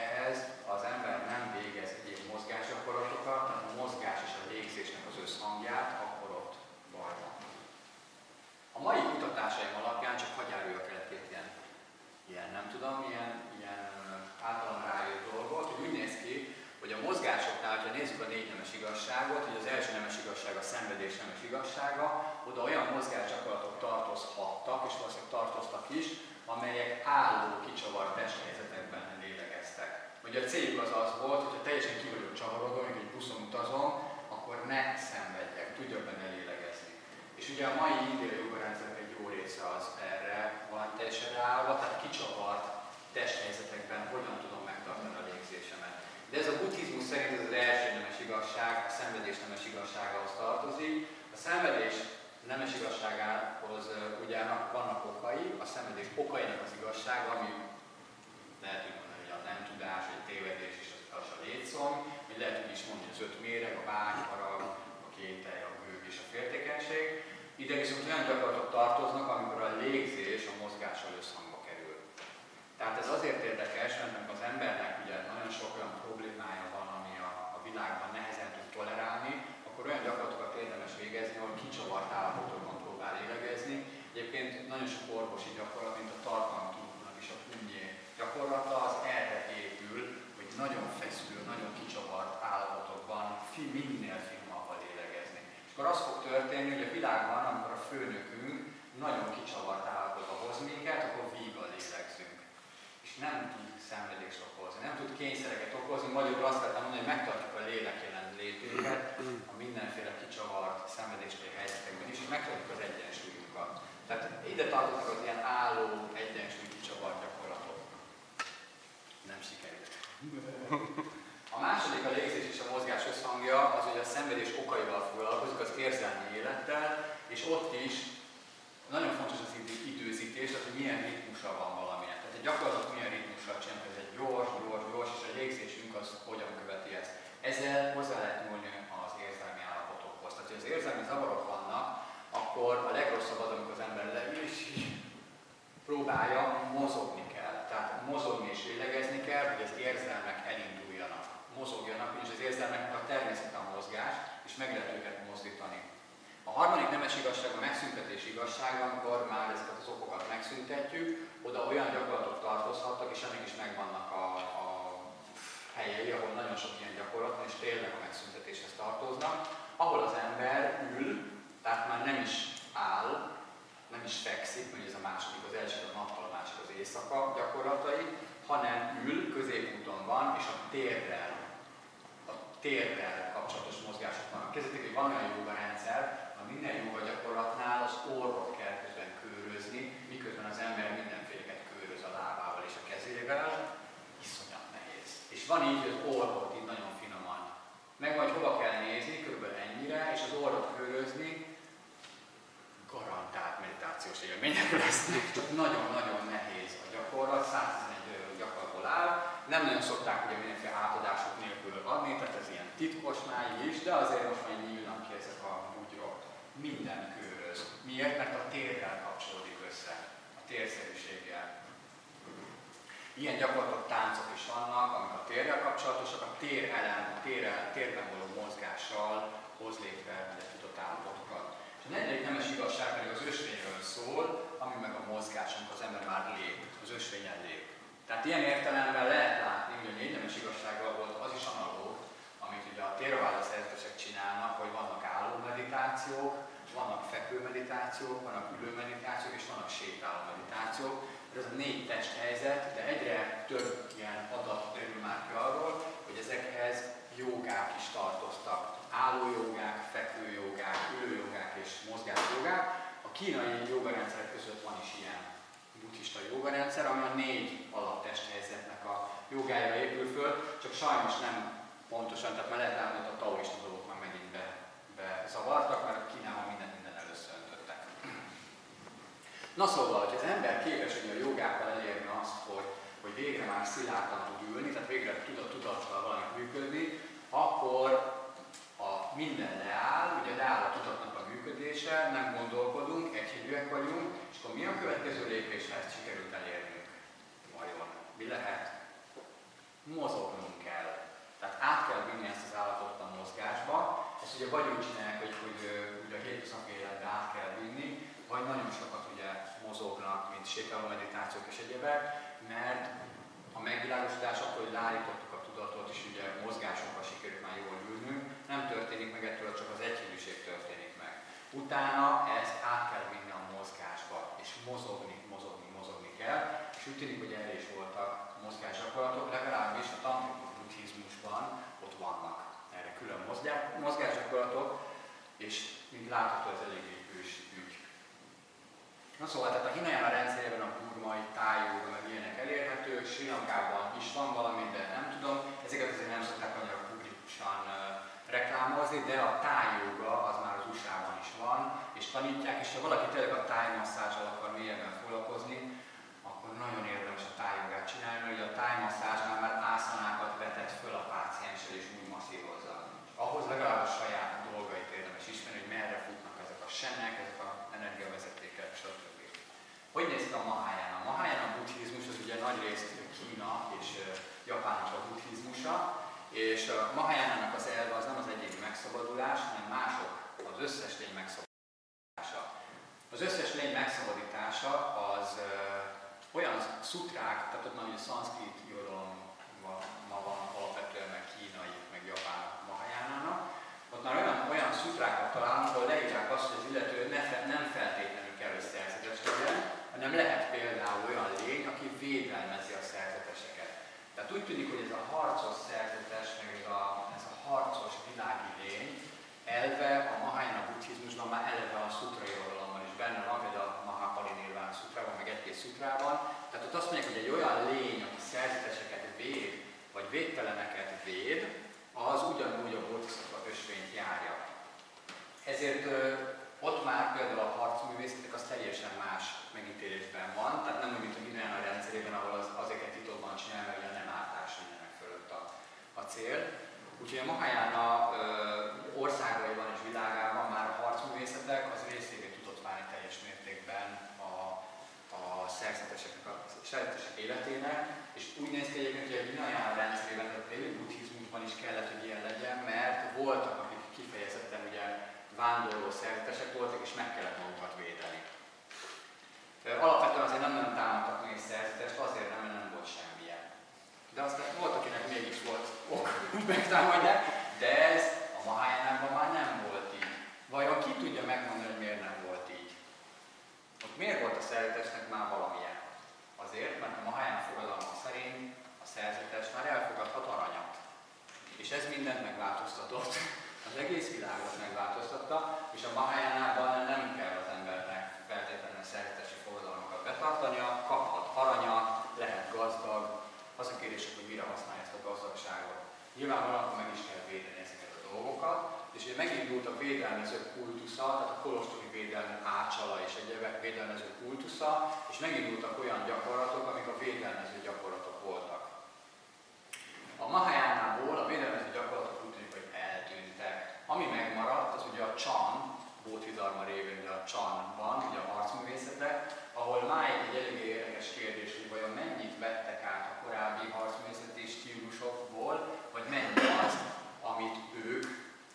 szenvedés nemes igazsága, oda olyan mozgásgyakorlatok tartozhattak, és valószínűleg tartoztak is, amelyek álló, kicsavart testhelyzetekben lélegeztek. Ugye a céljuk az volt, hogyha teljesen ki vagyok csavarodva, amikor egy buszon utazom, akkor ne szenvedjek, tudjak benne lélegezni. És ugye a mai indiai jogorendszernek egy jó része az erre van teljesen ráállva, tehát kicsavart testhelyzetekben hogyan tudom megtartani a légzésemet. De ez a buddhizmus szerint ez az első nemes igazság, a szenvedés nemes igazságához tartozik. A szenvedés nemes igazságához ugye vannak okai, a szenvedés okainak az igazsága, ami lehet úgy mondani, hogy a nem tudás, egy tévedés és az a létszom, vagy lehet úgy is mondani, hogy az 5 méreg, a vágy, harag, a kételj, a gőg és a féltékenység. Ide viszont olyan gyakorlatok tartoznak, amikor a légzés a mozgással összhangba kerül. Tehát ez azért érdekes, mert az embernek ugye nagyon sok olyan problémája van, ami a világban nehezen tud tolerálni, akkor olyan gyakorlatokat érdemes végezni, ahol kicsavart állapotokban próbál lélegezni. Egyébként nagyon sok orvosi gyakorlat, mint a tartalomtudatnak és a punyé gyakorlata, az erre épül, hogy nagyon feszülő, nagyon kicsavart állapotokban minél finomabban lélegezni. És akkor az fog történni, hogy a világban, amikor a főnökünk nagyon kicsavart állapotba hoz minket, akkor vígan lélegzünk. És nem tud szenvedést okozni, nem tud kényszereket okozni, magyarul azt lehet mondani, hogy megtartjuk a lélek jelenlétünket a mindenféle kicsavart szenvedésteli helyzetekben is, és megtartjuk az egyensúlyunkat. Tehát ide tartoznak az ilyen álló, egyensúly kicsavart gyakorlatok. Nem sikerült. A második, a légzés és a mozgás összhangja, az, hogy a szenvedés okaival foglalkozik, az érzelmi élettel, és ott is nagyon fontos az időzítés, tehát hogy milyen ritmusa van valaminek. Tehát egy gyakorlatot milyen ritmussal csinálni, ez egy gyors, és a légzésünk az hogyan követi ezt. Ezzel hozzá lehet nyúlni az érzelmi állapotokhoz. Tehát, hogy az érzelmi zavarok vannak, akkor a legrosszabb az, amikor az ember leül és próbálja, mozogni kell. Tehát mozogni és lélegezni kell, hogy az érzelmek elinduljanak, mozogjanak, és az érzelmeknek a természete a mozgás, és meg lehet őket mozdítani. A harmadik nemes igazság a megszüntetés igazsága, amikor már ezeket az okokat megszüntetjük, oda olyan gyakorlatok tartozhattak, és ennek is megvannak a helyei, ahol nagyon sok ilyen gyakorlat van, és tényleg a megszüntetéshez tartoznak, ahol az ember ül, tehát már nem is áll, nem is fekszik, mert ez a második, az első a nappal, a másik az éjszaka gyakorlatai, hanem ül, középúton van, és a térrel kapcsolatos mozgások vannak. Kezdetek, hogy van olyan jógarendszer, a minden jóga gyakorlatnál az orrot kell közben körözni, miközben az ember mindenféleket köröz a lábával és a kezével, iszonyat nehéz. És van így, hogy az orrot így nagyon finoman. Meg vagy hova kell nézni, körülbelül ennyire, és az orrot körözni garantált meditációs élmények lesznek. Nagyon-nagyon nehéz a gyakorlat, 111 gyakorlatból áll. Nem nagyon szokták ugye mindenféle átadások nélkül adni, tehát ez ilyen titkos máig is, de azért most már nyílnak ki ezek a bugyrok. Minden köröz. Miért? Mert a térrel kapcsolódik össze, a térszerűséggel. Ilyen gyakorlatok, táncok is vannak, amik a térrel kapcsolatosak, a térben való mozgással hoz létre tudott állapotokat. És a negyedik nemes igazság pedig az ösvényről szól, ami meg a mozgás, amikor az ember már lép, az ösvényen lép. Tehát ilyen értelemben lehet látni, hogy a négy nemes igazsággal volt az is analóg, amit ugye a Theravada szerzetesek csinálnak, hogy vannak álló meditációk, vannak fekvő meditációk, vannak ülő meditációk és vannak sétáló meditációk. Ez a 4 testhelyzet, de egyre több ilyen adat derül már ki arról, hogy ezekhez jogák is tartoztak. Álló jogák, fekvő jogák, ülő jogák és mozgás jogák. A kínai jogarendszerek között van is ilyen buddhista jogarendszer, ami a 4 alaptesthelyzetnek a jogájára épül föl, csak sajnos nem pontosan, tehát már lehet látni, hogy a taoista dolgok már megint bezavartak, mert Kínában minden előszöntöttek. Na szóval, hogy az ember képes a jogákkal elérni azt, hogy végre már szilárdan tud ülni, tehát végre tud a tudattal valamit működni, akkor minden leáll, ugye leáll a tudatnak a működése, nem gondolkodunk, egyhívűek vagyunk, és akkor mi a következő lépés, ha ezt sikerült elérnünk? Vajon mi lehet? Mozognunk kell. Tehát át kell vinni ezt az állapotot a mozgásba. Ezt ugye vagy úgy csinálják, hogy ugye a hétköznapi életbe át kell vinni, vagy nagyon sokat ugye mozognak, mint sétáló meditációk és egyebek, mert a megvilágosodás akkor, hogy leállítottuk a tudatot, és ugye mozgásokkal sikerült már jól ülnünk, nem történik meg ettől, csak az egyhívűség történik. Utána ezt át kell vinni a mozgásba, és mozogni kell, és úgy tűnik, hogy erre is voltak mozgásgyakorlatok, legalábbis a tantrikus buddhizmusban ott vannak erre külön mozgásgyakorlatok, és mint látható, ez eléggé ősi ügy. Na szóval, tehát a Hinayana rendszerében a burmai, tájjóga, meg ilyenek elérhető, Sri Lankában is van valami, de nem tudom, ezeket azért nem szokták annyira publikusan reklámozni, de a tájjóga az már az USA-ban is van, és tanítják, és ha valaki tényleg a tájmasszázsal akar mélyebben foglalkozni, akkor nagyon érdemes a tájjogát csinálni, hogy a tájmasszázsnál már ászanákat vetett föl a pácienssel és úgy masszírozza. Ahhoz legalább a saját dolgait érdemes ismerni, hogy merre futnak ezek a senek, ezek az energiavezetékek, stb. Hogy néz ki a Mahayana? A Mahayana buddhizmus az ugye nagyrészt Kína és Japánnak a buddhizmusa, és a Mahayanának az elve az nem az egyéni megszabadulás, hanem mások, az összes lény megszabadítása. Az összes lény megszabadítása az olyan szutrák, tehát ott már ugye szanszkrit irodalom ma van alapvetően, meg kínai, meg japán Mahajánának. Ott már olyan szutrákat találunk, ahol leírják azt, hogy az illető nem feltétlenül kell, hogy szerzetes legyen, hanem lehet például olyan lény, aki védelmezi a szerzeteseket. Tehát úgy tűnik, hogy ez a harcos szerzetes, meg ez a harcos világi lény elve a Mahayana buddhizmusban már eleve a szutra irodalomban is benne van, vagy a Mahaparinirvana szutrában, meg egy-két szutrában. Tehát ott azt mondják, hogy egy olyan lény, aki szerzeteseket véd, vagy védteleneket véd, az ugyanúgy a bodhisattva ösvényt járja. Ezért ott már például a harcművészetek az teljesen más megítélésben van, tehát nem úgy, mint a Hinayana rendszerében, ahol azért titokban csinál, mert ugye nem ártás mindenek fölött a cél. Úgyhogy a Mahayana országaiban és világában már a harcművészetek az részévé tudott válni teljes mértékben a szerzetesek életének, és úgy néz ki egyébként, hogy a Hinayana rendszerében, tehát a buddhizmusban is kellett, hogy ilyen legyen, mert voltak, akik kifejezetten ugye vándorló szerzetesek voltak, és meg kellett magukat védeni. Alapvetően azért nem támadtak még szerzetest, azért nem, mert nem volt semmilyen. De aztán volt, akinek mégis volt ok, hogy megtámadják, de ez a Mahayánában már nem volt így. Vajon ki tudja megmondani, hogy miért nem volt így? Ott miért volt a szerzetesnek már valamilyen? Azért, mert a Mahayana fogadalmak szerint a szerzetes már elfogadhat aranyat. És ez mindent megváltoztatott. Az egész világot megváltoztatta, és a Mahayánában nem kell az embernek feltétlenül szerzetesi fogadalmakat betartania, kaphat aranyat, lehet gazdag, az a kérdés, hogy mire használja ezt a gazdagságot. Nyilvánvalóan akkor meg is kell védeni ezeket a dolgokat, és ugye megindult a védelmezők kultusza, tehát a kolostori védelmi ácsala és egyébek védelmező kultusza, és megindultak olyan gyakorlatok, amik a védelmező gyakorlatok voltak. A Mahajánából a védelmező gyakorlatok úgy tűnik, hogy eltűntek. Ami megmaradt, az ugye a Chan, Bodhidharma révén, de a Chanban, ugye a harcművészetek, ahol máig egy eléggé érdekes kérdés, hogy vajon mennyit vettek át a korábbi harcművészeti stílusokból, vagy mennyi az, amit ők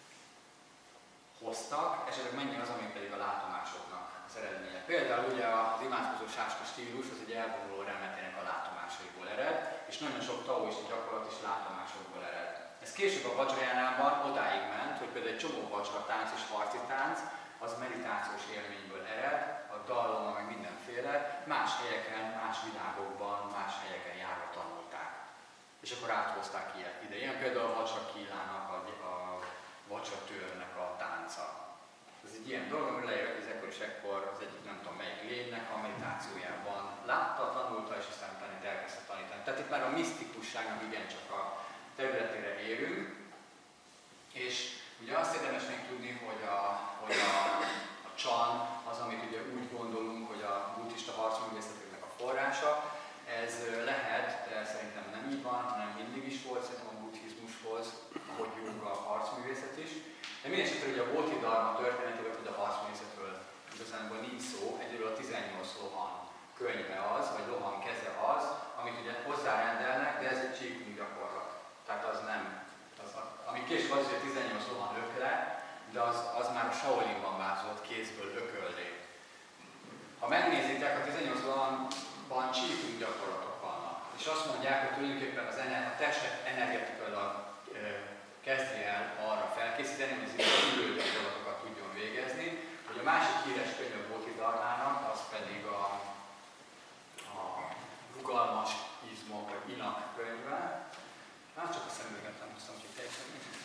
hoztak, esetleg mennyi az, ami pedig a látomásoknak az eredménye. Például ugye az imádkozó sáska stílus az egy elvonuló remetének a látomásaiból ered, és nagyon sok taoista gyakorlat is látomásokból ered. Ez később a Vajrayánában odáig ment, hogy például egy csomó vajra tánc és harci tánc, az meditációs élményből ered, a dallama meg mindenféle, más helyeken, más világokban, más helyeken járva tanulták. És akkor áthozták ide. Ilyen például a Vajra Kílának, a Vajra Törnek a tánca. Ez egy ilyen dolog, ami leírt, hogy ekkor és ekkor az egyik nem tudom melyik lénynek a meditációjában látta, tanulta, és aztán elkezdte tanítani. Tehát itt már a misztikusságnak igencsak a területére érünk, és ugye azt érdemes még tudni, hogy a Chan az, amit ugye úgy gondolunk, hogy a buddhista harcművészeteknek a forrása, ez lehet, de szerintem nem így van, hanem mindig is volt, szerintem a buddhizmushoz, ahogy Jung a harcművészet is. De mindesetre ugye a Bodhidharma történetével, hogy a harcművészetről igazából nincs szó, egyébként a 18 lohan könyve az, vagy lohan keze az, amit ugye hozzárendelnek, de ez egy Qigong gyakorlat. Tehát az nem, ami később az, hogy a 18 lohan ökle, de az már a Shaolinban változott kézből ököllé. Ha megnézitek, a 18 lohanban Qigong gyakorlatok vannak, és azt mondják, hogy tulajdonképpen a testet energetikailag kezdje el arra felkészíteni, hogy az ülő gyakorlatokat tudjon végezni, hogy A másik híres könyv a Bodhidharmának, az pedig a rugalmas izmok, vagy inak könyve. Csak a szemüveget nem hoztam ki teljesen.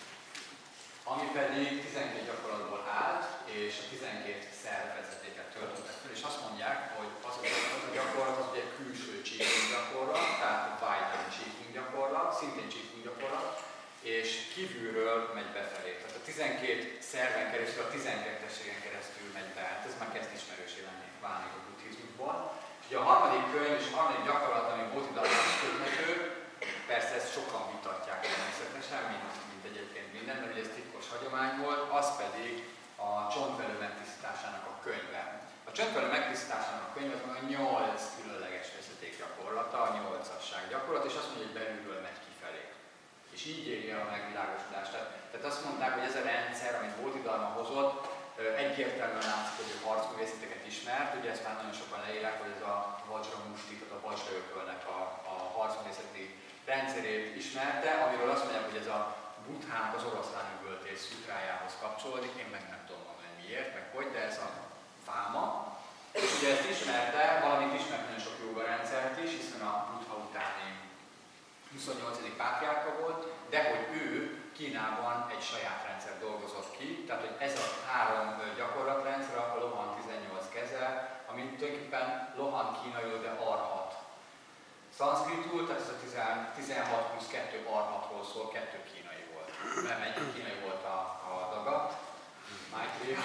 Ami pedig 12 gyakorlatból állt, és a 12 szervezetéket töltöttek fel, és azt mondják, hogy az a gyakorlat az ugye külső Qigong gyakorlat, tehát Weiden Qigong gyakorlat, szintén Qigong gyakorlat, és kívülről megy befelé. Tehát a 12 szerven keresztül, a 12-ességen keresztül megy be. Hát ez már kezd ismerősé válni a buddhizmusból. Ugye a harmadik könyv és a harmadik gyakorlat, ami Bodhidharmának köthető, persze ezt sokan vitatják természetesen, mint egyébként minden, mert ugye ez titkos hagyomány volt, az pedig a csontvelő megtisztításának a könyve. A csontvelő megtisztításának a könyve az meg a 8 különleges vezetékgyakorlata, a 8-asság gyakorlat, és azt mondja, hogy belülről megy kifelé. És így éri el a megvilágosodást. Tehát azt mondták, hogy ez a rendszer, amit Bodhidharma hozott, egyértelműen látszik, hogy a harcművészeteket ismert, ugye ezt már nagyon sokan leírják, hogy ez a Vajramushti, tehát a vajraökölnek a harcművészeti rendszerét ismerte, amiről azt mondják, hogy ez a Buddhának az oroszlán üvöltés szutrájához kapcsolódik, én meg nem tudom mondani miért, meg hogy, de ez a fáma. És ugye ezt ismerte, valamint ismert nagyon sok jóga rendszert is, hiszen a Buddha utáni 28. pátriárka volt, de hogy ő Kínában egy saját rendszer dolgozott ki, tehát hogy ez a 3 gyakorlatrendszer, a Lohan 18 keze, ami tulajdonképpen Lohan kínaiul, de arhat. Szanszkritul, tehát ez a 16 plusz 2 arhatról szól, 2 kínai volt. Nem, egy kínai volt a dagat, Maitreya,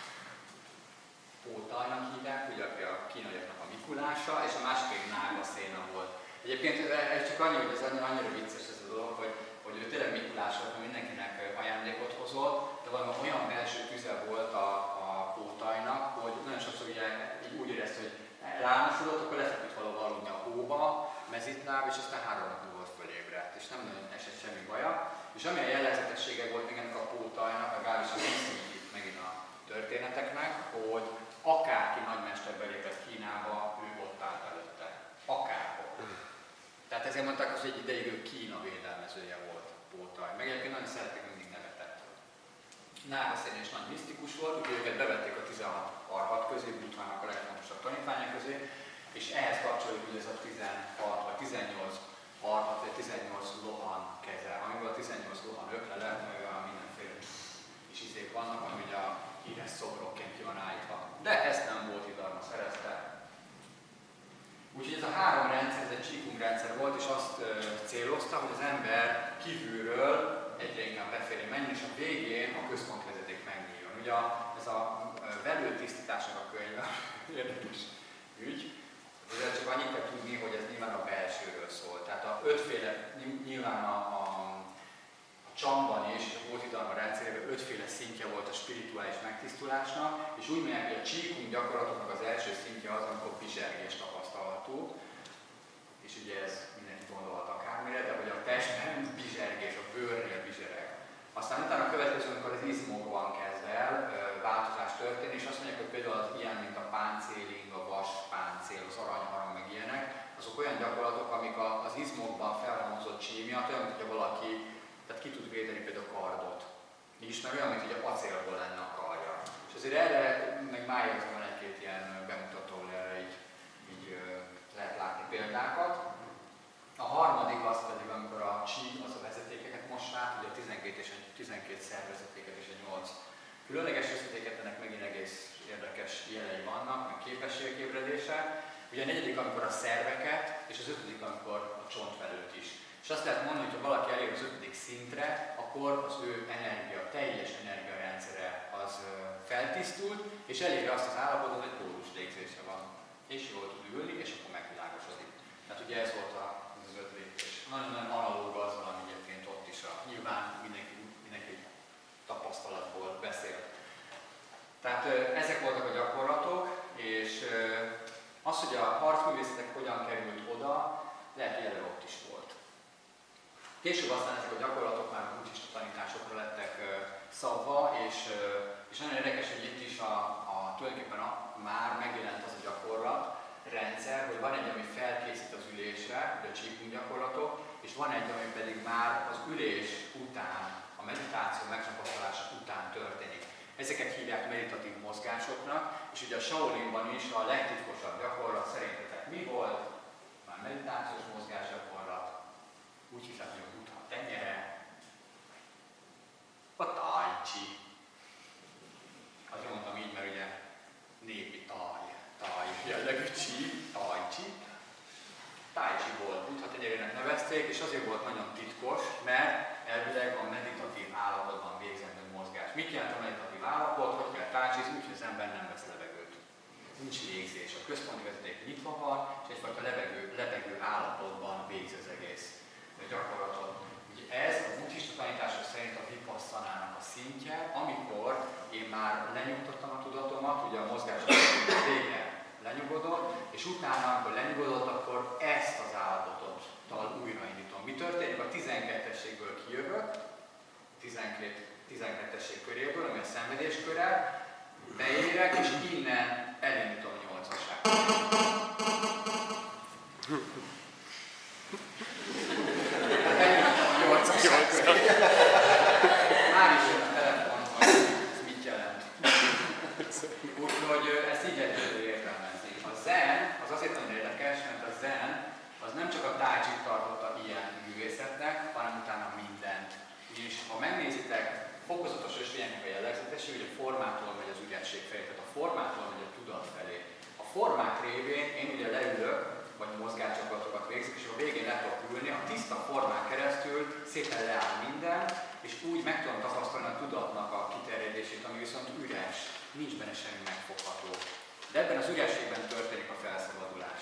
Pótajnak hívják, ugye a kínaiaknak a Mikulása, és a másik egy Nágaszéna volt. Egyébként ez csak annyi, hogy ez annyira vicces ez a dolog, hogy ő tényleg Mikulás volt, mindenkinek ajándékot hozott, de valami olyan belső tüze volt a Pótajnak, hogy nagyon sokszor így úgy érezte, hogy elálmosodott, akkor lefeküdt valahol aludni a hóba, mezitláb, és aztán 3 nap múlva fölébredt, és nem nagyon esett semmi baja. És amilyen jellegzetessége volt még ennek a Pótajnak, legalábbis az itt megint a történeteknek, hogy akárki nagymester belépett Kínába, ő ott állt előtte. Akárhol. Tehát ezért mondták azt, hogy egy ideig ő Kína védelmezője volt Pótaj. Meg egyébként nagyon szerették, mindig nevetett. Nágaszéna is nagy misztikus volt, úgyhogy őket bevették a 16 arhat közé, Buddhának a legfontosabb tanítványa közé, és ehhez kapcsolódik ugye ez a 16 vagy 18 arhat, vagy 18 lohan keze, amiből a 18 lohan öklele, meg a mindenféle is izék vannak, ami ugye a híres szobrokként ki van állítva. De ezt nem Bodhidharma szerezte. Úgyhogy ez a 3 rendszer, ez egy Qigong rendszer volt, és azt célozta, hogy az ember kívülről egyre inkább befelé menjen, és a végén a központvezeték megnyíljon. Ugye ez a velőtisztításnak a könyve, érdekes ügy, de csak annyit kell tudni, hogy ez nyilván a belsőről szól. Tehát a 5 féle, nyilván a Csamban is, és a Bodhidharma rendszerében 5 féle szintje volt a spirituális megtisztulásnak, és úgy mondják, hogy a Qigong gyakorlatoknak az első szintje az, amikor bizsergés tapasztalható, és ugye ez mindenki gondolhat akármire, de hogy a testben bizsergés, a bőrnél bizsereg. Aztán utána a következő, amikor az izmokban kezd el változás történni, és azt mondják, hogy például az ilyen, mint a páncéling, a vas páncél, az aranyharang, meg ilyenek, azok olyan gyakorlatok, amik az izmokban felhalmozott csí miatt, olyan, mint hogyha valaki tehát ki tud védeni például a kardot. Nincs meg olyan, mint hogy a acélból lenne a karja. És azért erre, meg máig van egy-két ilyen bemutató, erre így lehet látni példákat. A harmadik az pedig, amikor a Qi, az a vezetékeket most át, ugye a 12 szervezetéket és a 8 különleges vezetéket, ennek megint egész érdekes jelei vannak, meg képességébredése. Ugye a 4. amikor a szerveket, és az 5. amikor a csontvelőt is. És azt lehet mondani, hogy ha valaki elér az 5. szintre, akkor az ő teljes energiarendszere az feltisztult, és eléri azt az állapotot, hogy kórus légzése van. És jól tud ülni, és akkor megvilágosodik. Tehát ugye ez volt az 5 lépés. Nagyon-nagyon analóg az valami egyébként ott is. Nyilván mindenki tapasztalatból beszél. Tehát ezek voltak a gyakorlatok, és az, hogy a harcművészetek hogyan került oda, lehet, hogy előbb ott is volt. Később aztán ezek a gyakorlatok már buddhista tanításokra lettek szabva, és nagyon érdekes, hogy itt is tulajdonképpen már megjelent az a gyakorlat, rendszer, hogy van egy, ami felkészít az ülésre, a Qigong gyakorlatok, és van egy, ami pedig már az ülés után, a meditáció megtapasztalása után történik. Ezeket hívják meditatív mozgásoknak, és ugye a Shaolinban is a legtitkosabb gyakorlat szerintetek mi volt? Már meditációs mozgásgyakorlat, úgy hiszem, hogy a Buddha tenyere, a Tai Chi. Azért mondtam így, mert ugye népi tai jellegű chi, Tai Chi. Tai Chi volt, Buddha tenyerének nevezték, és azért volt nagyon titkos, mert elvileg a meditatív állapotban végzendő mozgás. Mit jelent a meditatív állapot? Hogy kell tájcsizni, úgyhogy az ember nem vesz levegőt. Nincs légzés. A központi vezeték nyitva van, és egyfajta lebegő állapotban végz az egész gyakorlatot. Ugye ez a buddhista tanítások szerint a vipassanának a szintje, amikor én már lenyugtottam a tudatomat, ugye a mozgásgyakorlat végre lenyugodott, és utána, amikor lenyugodott, akkor ezt az állapotot újraindítom. Mi történik? A 12-ességből kijövök, 12-esség köréből, ami a szenvedésköre, beérek, és innen elindítom a 8-asát. Elindítom a 8-asát köré. Már is jön a telefon, hogy ez mit jelent. Úgyhogy ezt így egyedül értelmezni. A zen az azért nagyon érdekes, mert a zen az nem csak a Tai Chi-t tartotta ilyen művészetnek, hanem utána mindent. Ugyanis ha megnézitek, fokozatos ösvényeknek a jellegzetesség, hogy a formától megy az ügyesség felé, tehát a formától megy a tudat felé. A formák révén én ugye leülök, vagy mozgásgyakorlatokat végzek, és a végén le tudok ülni, a tiszta formán keresztül szépen leáll minden, és úgy meg tudom tapasztalni a tudatnak a kiterjedését, ami viszont üres, nincs benne semmi megfogható. De ebben az ürességben történik a felszabadulás.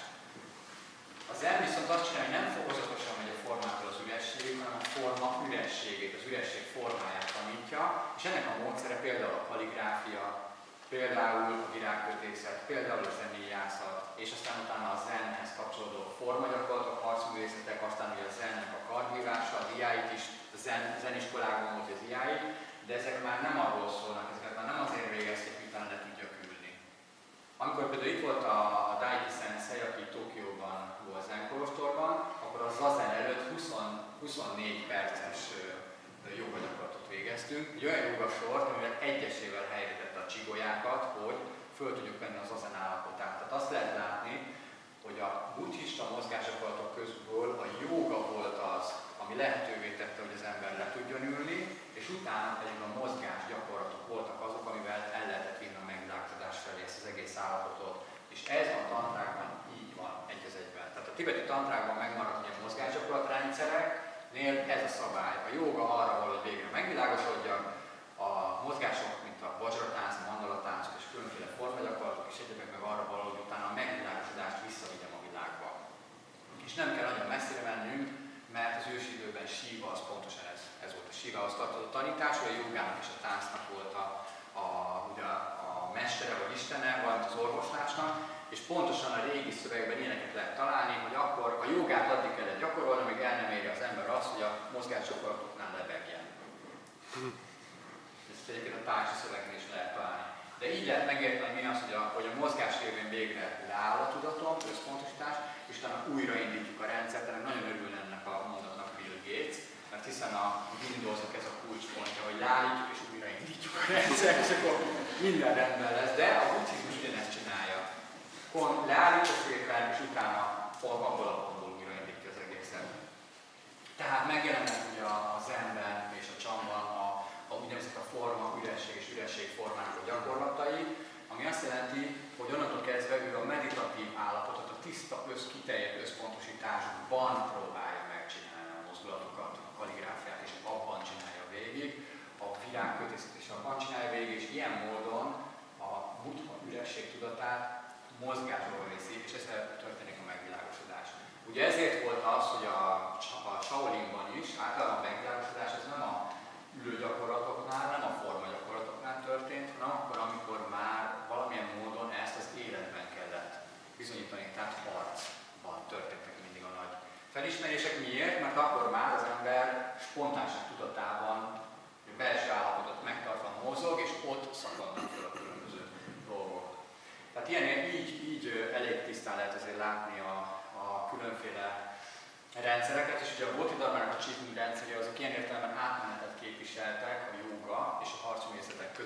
A zen viszont azt csinálja, hogy nem fokozatosan megy a formától az ürességig, hanem a forma ürességét, az üresség formáját tanítja, és ennek a módszere például a kalligráfia, például a virágkötészet, például a zenéjászat, és aztán utána a zenhez kapcsolódó formagyakorlatok, harcművészetek, aztán ugye a zennek a kardvívása, a diáit is, a zeniskolákban volt az diái, de ezek már nem arról szólnak, ezeket már nem azért végezték, hogy utána le tudjak ülni. Amikor például itt volt a Daiki Sensei, aki Tokióban volt zenkolostorban, akkor a zazen előtt 24 perces jogagyakorlatot végeztünk. Egy olyan jogasort, amivel egyesével helyreítette a csigolyákat, hogy föl tudjuk venni az zazen állapotát. Tehát azt lehet látni, hogy a buddhista mozgásgyakorlatok közül a jóga volt az, ami lehetővé tette, hogy az ember le tudjon ülni, és utána pedig a mozgásgyakorlatok voltak azok, amivel el lehetett vinni a megvilágosodás felé ezt az egész állapotot. És ez a tantrákban így van, egy az egyben. Tehát a tibeti tantrákban megmaradt a mozgásgyakorlatrendszereknél ez a szabály. A jóga arra való, hogy végre megvilágosodjak, a mozgások, mint a vajratánc, a mandalatánc és különféle formagyakorlatok és egyebek meg arra való, hogy utána a megvilágosodást visszavigyem a világba. És nem kell nagyon messzire mennünk, mert az ősi időben Siva az pontosan ez volt a Sivához tartozott tanítás, hogy a jogának és a táncnak volt ugye a mestere vagy istene, valamint az orvoslásnak, és pontosan a régi szövegben ilyeneket lehet találni, hogy akkor a jogát addig kellett gyakorolni, amíg el nem éri az ember azt, hogy a mozgásgyakorlatoknál lebegjen. Ezt egyébként a Tai Chi szövegnél is lehet találni. De így lehet megérteni mi az, hogy a mozgás révén végre leáll a tudatom, központosítás, és utána újraindítjuk a rendszert. Ennek nagyon örül ennek a mondatnak Bill Gates, mert hiszen a Windowsnak ez a kulcspontja, hogy leállítjuk és újraindítjuk a rendszert, és akkor minden rendben lesz. De a buddhizmus ugyanezt csinálja. Leállítja szépen, és utána abból a pontból újraindítja az egészet. Tehát megjelennek ugye a zenben és a csamban a úgynevezett a forma, üresség és üresség formának a gyakorlatai, ami azt jelenti, hogy onnantól kezdve ő a meditatív állapotot, a tiszta, kiterjedt összpontosításban próbálja megcsinálni a mozdulatokat, a kalligráfiát, és abban csinálja végig, a virágkötészet is abban csinálja végig, és ilyen módon a buddha üresség tudatát mozgásról veszi, és ezzel történik a megvilágosodás. Ugye ezért volt az, hogy a Shaolinban is általában a megvilágosodás ez nem a ülő gyakorlatoknál, nem a forma gyakorlatoknál történt, hanem akkor, amikor már valamilyen módon ezt az életben kellett bizonyítani, tehát harcban történtek mindig a nagy felismerések. Miért? Mert akkor már az ember spontánság tudatában a belső állapotot megtartva mozog, és ott szakadnak fel a különböző dolgok. Tehát így elég tisztán lehet azért látni a különféle rendszereket, és ugye a Bodhidharmának a Qigong rendszerei azok ilyen értelemben átmenetet képviseltek a jóga és a harcművészetek között.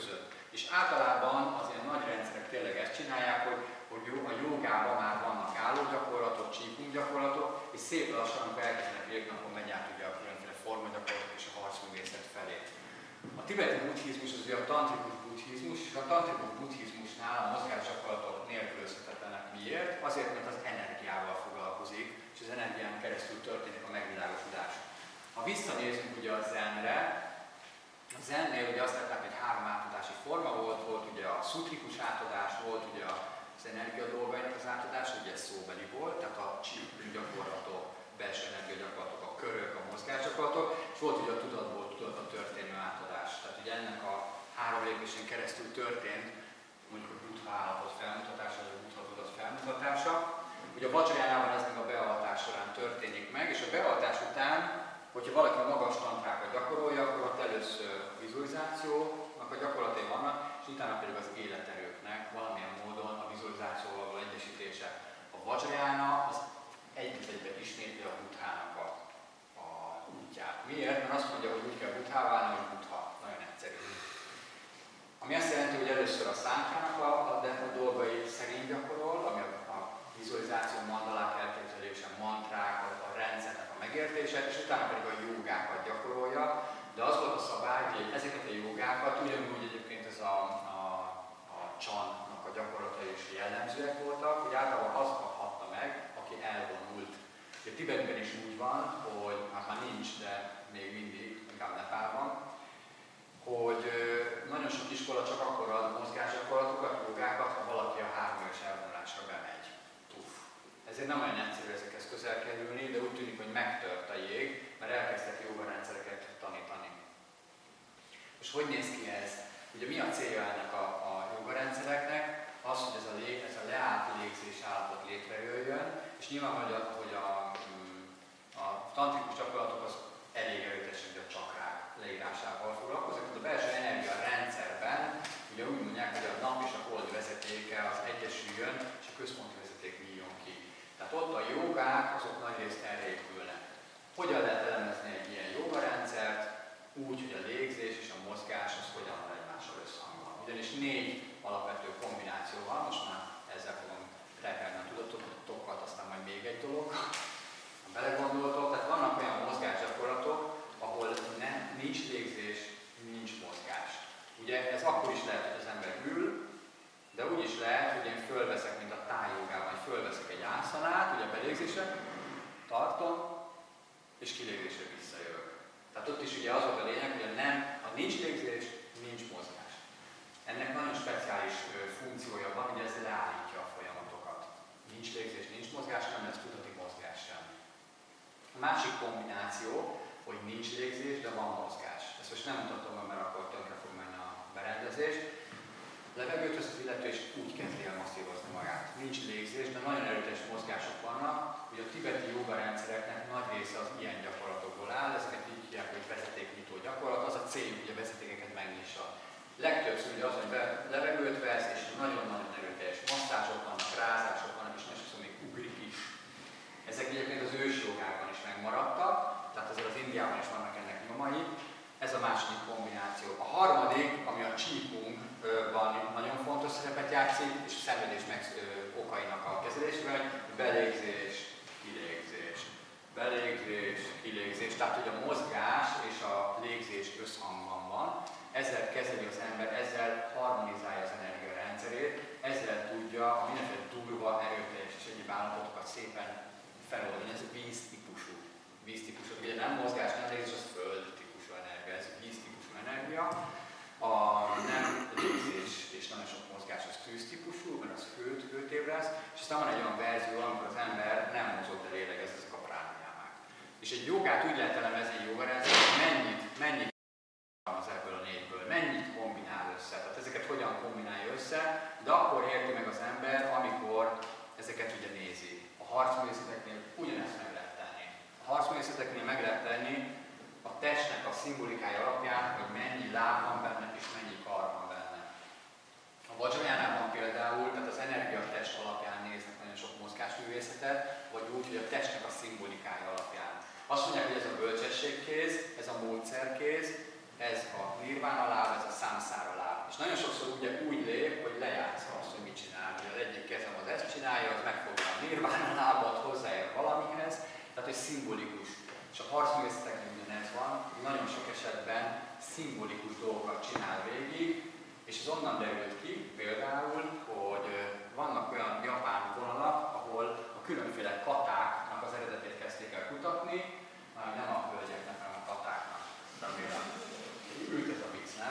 És általában az ilyen nagy rendszerek tényleg ezt csinálják, hogy a jogában már vannak állógyakorlatok, csíkunk gyakorlatok, és szép lassan, amikor elkezdenek lépni, akkor megy át ugye a különféle formagyakorlatok és a harcművészet felé. A tibeti buddhizmus az ugye a tantrikus buddhizmus, és a tantrikus buddhizmusnál a mozgásgyakorlatok nélkülözhetetlenek. Miért? Azért, mert az energiával foglalkozik, és az energián keresztül történik a megvilágosodás. Ha visszanézünk ugye a zenre, a zennél ugye azt látták, hogy 3 átadási forma volt ugye a szutrikus átadás, volt ugye az energia dolgainak az átadás, ugye ez szóbeli volt, tehát a csíkú gyakorlatok, belső energia gyakorlatok, a körök, a mozgásgyakorlatok, és volt ugye a tudatból tudatra történő átadás. Tehát ugye ennek a 3 lépésén keresztül történt, mondjuk a buddha állapot felmutatása, vagy a buddha tudat felmutatása. Ugye a vajrayánában ez meg a beavatás során történik meg, és a beavatás után, hogyha valaki a magas tantrákat gyakorolja, akkor ott először vizualizációnak a gyakorlatai vannak, és utána pedig az életerőknek valamilyen módon a vizualizációval való egyesítése. A vajrayána az egybe ismétli a buddhának a útját. Miért? Mert azt mondja, hogy úgy kell buddhá válni, hogy buddha. Nagyon egyszerű. Ami azt jelenti, hogy először a szánkrának a dolgai szerint gyakorol, ami a vizualizáció, mandalák elképzelése, mantrák, a rendszernek a megértése, és utána pedig a jogákat gyakorolja. De az volt a szabály, hogy ezeket a jogákat, ugyanúgy egyébként ez a csannak a gyakorlatai is jellemzőek voltak, hogy általában az kaphatta meg, aki elvonult. A Tibetben is úgy van, hogy már nincs, de még mindig, inkább Nepálban, hogy nagyon sok iskola csak akkor ad mozgásgyakorlatokat, jogákat, ha valaki a 3 éves elvonulásra bemegy. Tuff. Ezért nem olyan egyszerű ezekhez közel kerülni, de úgy tűnik, hogy megtört a jég, mert elkezdtek jogarendszereket tanítani. És hogy néz ki ez? Ugye mi a célja ennek a jogarendszereknek? Az, hogy ez a leállt légzés állapot létrejöjjön, és nyilván, hogy a tantrikus gyakorlatok az elég erőtesen, hogy a csakrák leírásával foglalkozik. A belső energia rendszerben ugye úgy mondják, hogy a nap és a hold vezetéke az egyesüljön, és a központi vezeték nyíljon ki. Tehát ott a jogák azok nagyrészt erre épülnek. Hogyan lehet elemezni egy ilyen jogarendszert? Úgy, hogy a légzés és a mozgás az hogyan van egymással összhangban. Ugyanis 4 alapvető kombináció van, most már ezzel fogom repelni a tudatokat, aztán majd még egy dolog, ha belegondoltok, tehát vannak olyan mozgásgyakorlatok, ahol nincs légzés, nincs mozgás. Ugye ez akkor is lehet, hogy az ember ül, de úgy is lehet, hogy én fölveszek, mint a tájjogában, hogy fölveszek egy ászanát, ugye a belégzésre, tartom, és kilégzésre visszajövök. Tehát ott is ugye az volt a lényeg, hogy ha nincs légzés, nincs mozgás. Ennek nagyon speciális funkciója van, hogy ez leállítja a folyamatokat. Nincs légzés, nincs mozgás, nem lesz tudati mozgás sem. A másik kombináció, hogy nincs légzés, de van mozgás. Ezt most nem mutatom be, mert akkor tönkre fog menni a berendezés. Levegőt vesz az illető, és úgy kezdi el masszírozni magát. Nincs légzés, de nagyon erőteljes mozgások vannak. Ugye a tibeti joga rendszereknek nagy része az ilyen gyakorlatokból áll, ezeket így hívják, hogy vezetéknyitó gyakorlat. Az a céljuk, hogy a vezetékeket megnyissa. Legtöbbször ugye az, hogy levegőt vesz, és nagyon-nagyon erőteljes masszázsok vannak, rázások vannak, és másodszor még ugrik is. Ezek egyébként az ősi jogában is megmaradtak, tehát azért az Indiában is vannak ennek nyomai. Ez a második kombináció. A harmadik, ami a csíkunkban nagyon fontos szerepet játszik, és a szenvedés okainak a kezelésében, hogy belégzés, kilégzés. Belégzés, kilégzés. Tehát, hogy a mozgás és a légzés összhangban van. Ezzel kezeli az ember, ezzel harmonizálja az energiarendszerét, ezzel tudja a mindenféle durva, erőteljes és egyéb állapotokat szépen feloldani. Ez víztípusú. Víztípusú. Ugye nem mozgás, nem légzés, az földtípusú energia, ez víztípusú energia. A nem légzés és nem sok mozgás az tűztípusú, mert az hőt ébresz, és aztán van egy olyan verzió, amikor az ember nem mozog, de lélegez, ezek a pránájámák. És egy jogát úgy lehet elemezni, egy jogarendszer, hogy mennyit az ebből a 4-ből, mennyit kombinál össze, tehát ezeket hogyan kombinálja össze, de akkor érti meg az ember, amikor ezeket ugye nézi. A harcművészeteknél ugyanezt meg lehet tenni. A harcművészeteknél meg lehet tenni a testnek a szimbolikája alapján, hogy mennyi láb van benne és mennyi kar van benne. A vajrayánában például, tehát az energiatest alapján néznek nagyon sok mozgásművészetet, vagy úgy, hogy a testnek a szimbolikája alapján. Azt mondják, hogy ez a bölcsességkéz, ez a módszerkéz, ez a nirvána láb, ez a samsara láb. És nagyon sokszor ugye úgy lép, hogy lejátsza azt, hogy mit csinál. Ugye az egyik kezem az ezt csinálja, az megfogja a nirvana lábat, hozzáér valamihez, tehát hogy szimbolikus. És a harcművészeteknél ugyanez van, nagyon sok esetben szimbolikus dolgokat csinál végig, és ez onnan derült ki például, hogy vannak olyan japán vonalak, ahol a különféle katáknak az eredetét kezdték el kutatni, már nem a hölgyeknek, hanem a katáknak. Remélem. Ült ez a vicc, nem?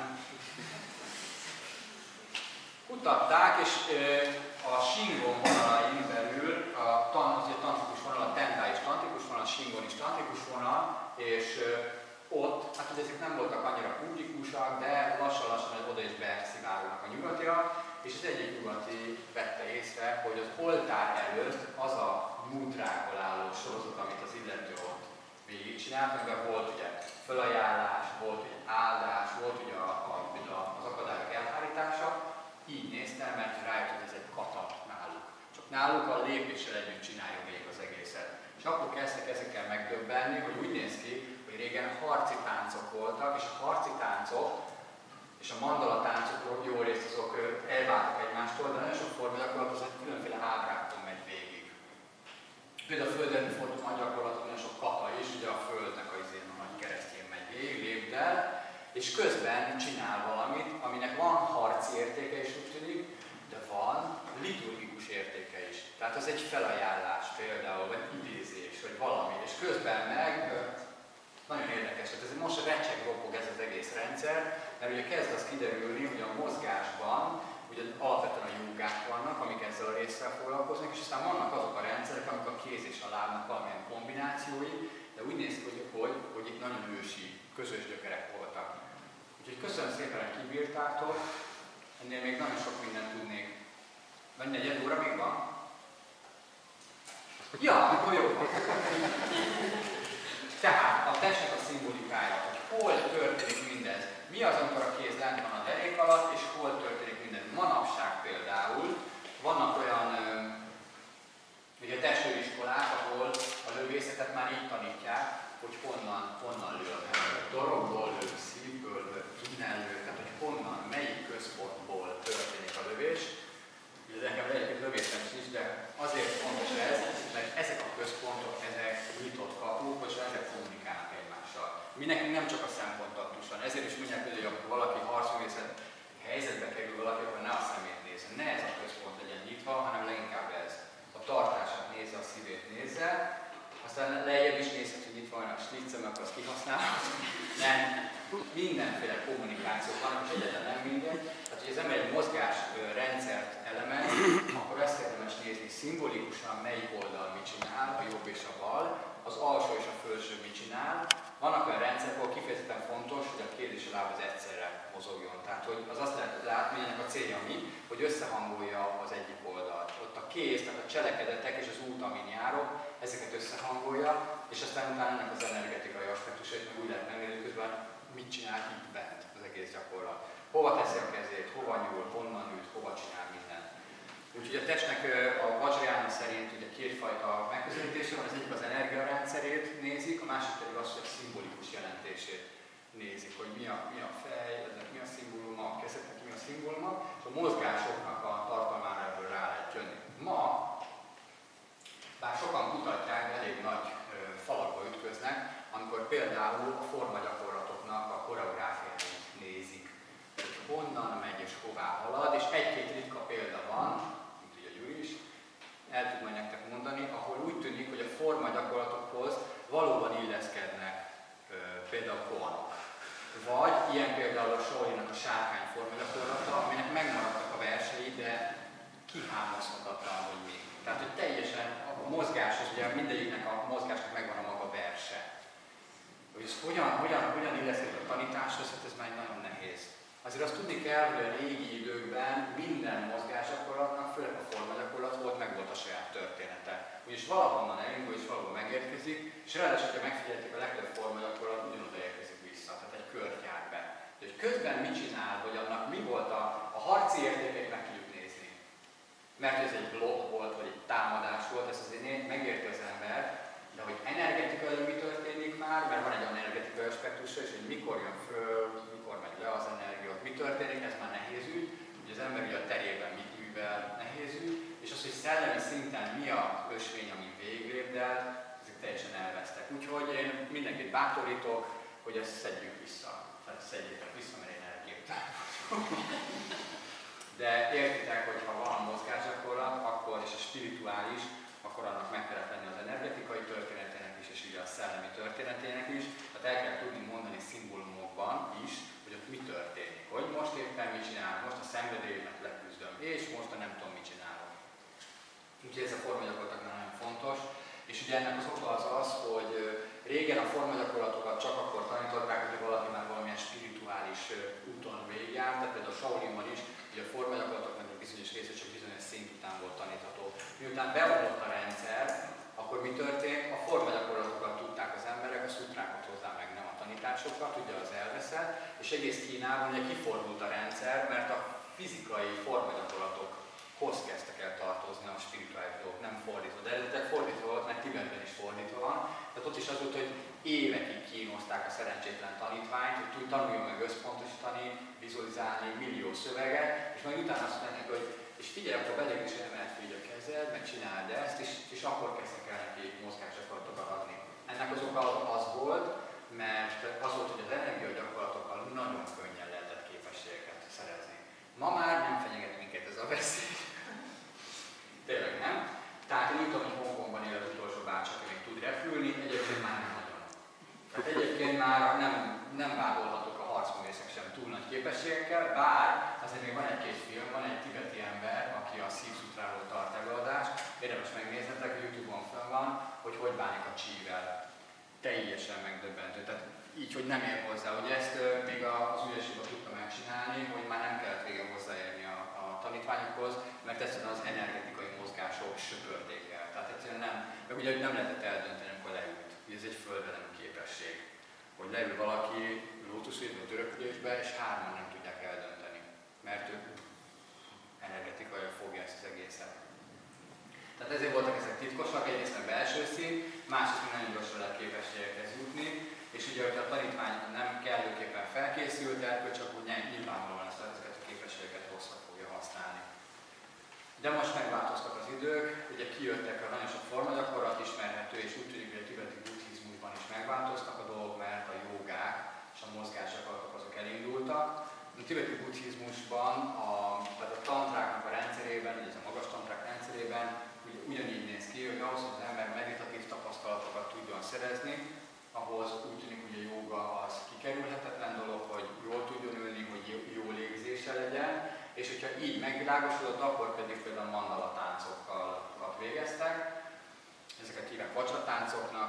Kutatták, és a Shingon vonalain belül, az egy tantrikus vonal, a Tendai is tantrikus vonal, a Shingon is tantrikus vonal, és ott, hát ugye ezek nem voltak annyira publikusak, de lassan-lassan oda is beszivárognak a nyugatiak, és az egyik nyugati vette észre, hogy az oltár előtt az a mudrákból álló sorozat, amit az illető ott végigcsinált, amiben volt ugye fölajánlás, volt ugye áldás, volt ugye az akadályok elhárítása, így néztem, mert rájött, hogy ez egy kata náluk. Csak náluk a lépéssel együtt csinálja még az egészet. És akkor kezdtek ezekkel megdöbbenni, hogy úgy néz ki, hogy régen harci táncok voltak, és a harci táncok és a mandala táncok jó részt azok elváltak egymástól, de nagyon sok formagyakorlat az egy különféle ábrákon megy végig. Például a földön forduló gyakorlaton nagyon sok kata is, ugye a földnek a nagy keresztjén megy végig, lépdel, és közben csinál valamit, aminek van harci értéke is úgy tűnik, de van liturgikus értéke is. Tehát az egy felajánlás például, vagy idézés, vagy valami, és közben meg nagyon érdekes, tehát ez most recseg ropog ez az egész rendszer, mert ugye kezd az kiderülni, hogy a mozgásban ugye alapvetően a jógák vannak, amik ezzel a résszel foglalkoznak, és aztán vannak azok a rendszerek, amik a kéz és a lábnak valamilyen kombinációi, de úgy néz ki, hogy itt nagyon ősi, közös gyökerek voltak. Úgyhogy köszönöm szépen, hogy kibírtátok, ennél még nagyon sok mindent tudnék. Vagy 4 óra még van? Ja, akkor jó van. Tehát a testnek a szimbolikája, hogy hol történik mindez. Mi az, amikor a kéz lent van a derék alatt, és hol történik mindez. Manapság például vannak olyan ugye testőriskolák, ahol a lövészetet már így tanítják, hogy honnan lő az ember. Dorogból lő, szívből lő, innen lő, tehát hogy honnan, melyik központból történik a lövés. Ez nekem egyébként lövészem is, de azért fontos ez, mert ezek a központok, ezek nyitott kapuk, és ezek kommunikálnak egymással. Mi nekünk nem csak a szempontaktus van, ezért is mondják, hogy amikor valaki harcművészet helyzetbe kerül valaki, akkor ne a szemét nézze. Ne ez a központ legyen nyitva, hanem leginkább ez. A tartását nézze, a szívét nézze, aztán lejjebb is nézhet, hogy itt van a sliccem, akkor azt kihasználható. Nem, mindenféle kommunikációk vannak, és egyáltalán nem mindegy. Tehát, hogy az ember egy mozgásrendszert elemez, akkor ezt érdemes nézni szimbolikusan, melyik oldal mit csinál, a jobb és a bal, az alsó és a felső mit csinál. Vannak olyan rendszerek, ahol kifejezetten fontos, hogy a kéz és a láb az egyszerre mozogjon. Tehát, hogy az azt lehet látni, hogy ennek a célja mi, hogy összehangolja az egyik oldalt. Ott a kéz, tehát a cselekedetek és az út, amin járok, ezeket összehangolja, és aztán utána ennek az energetikai aspektusait meg úgy lehet megnézni, közben mit csinál itt bent az egész gyakorlat. Hova teszi a kezét, hova nyúl, honnan üt, hova csinál mindent. Úgyhogy a testnek a Vajrayana szerint ugye kétfajta megközelítése van, az egyik az energiarendszerét nézik, a másik pedig az, hogy a szimbolikus jelentését nézik, hogy mi a fej, ezek mi a szimbóluma, a kezeknek mi a szimbóluma, és a mozgásoknak a tartalmára ebből rá lehet jönni. Ma, bár sokan kutatják, elég nagy falakba ütköznek, amikor például a formagyakorlatoknak a koreográfiáit nézik, hogy honnan megy és hová halad, és egy-két ritka példa van, mint ugye Gyuri is, el tud majd nektek mondani, ahol úgy tűnik, hogy a formagyakorlatokhoz valóban illeszkednek például koanok. Vagy ilyen például a Shaolin-nak a sárkány formagyakorlata, aminek megmaradtak a versei, de kihámozhatatlan, hogy mi. Tehát, hogy teljesen a mozgás, és ugye mindegyiknek a mozgásnak megvan a maga verse. Hogy ez hogyan illeszkedik a tanításhoz, hát ez már nagyon nehéz. Azért azt tudni kell, hogy a régi időkben minden mozgásgyakorlatnak, főleg a formagyakorlat meg volt a saját története. Úgyis valahonnan elindul és valahol megérkezik, és ráadásul, hogyha megfigyelték, a legtöbb formagyakorlat ugyanoda érkezik vissza, tehát egy kört jár be. De hogy közben mit csinál, hogy annak mi volt a harci értékét meg tudjuk nézni. Mert ez egy blokk volt, vagy egy támadás volt, ez azért megérti az ember, de hogy energetikailag mi történik már, mert van egy energetikai aspektusa is, hogy mikor jön föl, mikor megy le az energiát, mik történik, ez már nehéz ügy, hogy az ember ugye a terében mit művel, nehéz ügy, és az, hogy szellemi szinten mi a ösvény, ami véglépdelt, ezek teljesen elvesztek. Úgyhogy én mindenkit bátorítok, hogy ezt szedjük vissza. Tehát szedjétek vissza, mert én elképtelen vagyok. De értitek, hogy ha van mozgásgyakorlat, akkor, és a spirituális, akkor annak meg kell lenni az energetikai történetének is, és ugye a szellemi történetének is. Tehát el kell tudni mondani szimbólumokban is, hogy ott mi történik. Hogy most éppen mit csinálok, most a szenvedélyemet leküzdöm, és most a nem tudom mit csinálok. Úgyhogy ez a formagyakorlatnak nagyon fontos. És ugye ennek az oka az, hogy régen a formagyakorlatokat csak akkor tanították, hogy valaki már valamilyen spirituális úton végigjárt, tehát például a Shaolinban is, hogy a formagyakorlatoknak egy bizonyos része csak bizonyos szint után volt tanítható. Miután beomlott a rendszer, akkor mi történt? A formagyakorlatokat tudták az emberek, a szutrákat hozzá meg nem a tanításokat, ugye az elveszett, és egész Kínában ugye kifordult a rendszer, mert a fizikai formagyakorlatokhoz kezdtek el tartozni a spirituális dolgok, nem fordítva. De eredetileg fordítva volt, mert Tibetben is fordítva van. Tehát ott is az volt, hogy évekig kínozták a szerencsétlen tanítványt, hogy tanuljon meg összpontosítani, vizualizálni, millió szöveget, és majd utána azt mondják, hogy és figyelj, akkor belég is emelt fel a kezed, meg csináld ezt, és akkor kezdtek el neki mozgásgyakorlatokat adni. Ennek az oka az volt, mert az volt, hogy az energiagyakorlatokkal nagyon könnyen lehetett képességeket szerezni. Ma már nem fenyeget minket ez a veszély. Tényleg nem. Tehát én úgy tudom, hogy Hongkongban él az utolsó bácsi, aki még tud repülni, egyébként már nem nagyon. Tehát egyébként már nem vádolhatok a harcművészek sem túl nagy képességekkel, bár azért még van egy-két film, van egy tibeti ember, aki a szívszutráról tart előadást, érdemes megnéznetek, a YouTube-on fönn van, hogy bánik a csível. Teljesen megdöbbentő. Tehát így, hogy nem ér hozzá. Ugye ezt még az ügyességben tudta megcsinálni, hogy már nem kellett régen hozzáérni a tanítványokhoz, mert egyszerűen az energetikai mozgások söpörték el. Tehát egyszerűen nem, meg ugye nem lehetett eldönteni, amikor leült. Ugye ez egy földvelem képesség. Hogy leül valaki lótuszvédő törökülésbe, és hárman nem tudják eldönteni, mert ő energetikai fogja ezt az egészet. Tehát ezért voltak ezek titkosak, egyrészt a belső szint, másrészt nagyon gyorsan lehet képességekhez jutni, és ugye, hogyha a tanítvány nem kellőképpen felkészült, akkor csak úgy nyilvánvalóan ezeket a képességeket rosszra fogja használni. De most megváltoztak az idők, ugye kijöttek a nagyon sok formagyakorlat ismerhető, és úgy tűnik, hogy a tibeti buddhizmusban is megváltoztak a dolgok, mert a jogák és a mozgásgyakorlatok azok elindultak. A tibeti buddhizmusban, tehát a tantráknak a rendszerében, ugye ez a magas tantrák rendszerében, ugyanígy néz ki, hogy ahhoz, hogy az ember meditatív tapasztalatokat tudjon szerezni, ahhoz úgy tűnik, hogy a jóga az kikerülhetetlen dolog, hogy jól tudjon ülni, hogy jó légzése legyen, és hogyha így megvilágosodott, akkor pedig például mandala táncokat végeztek, ezeket hívják vacsatáncoknak,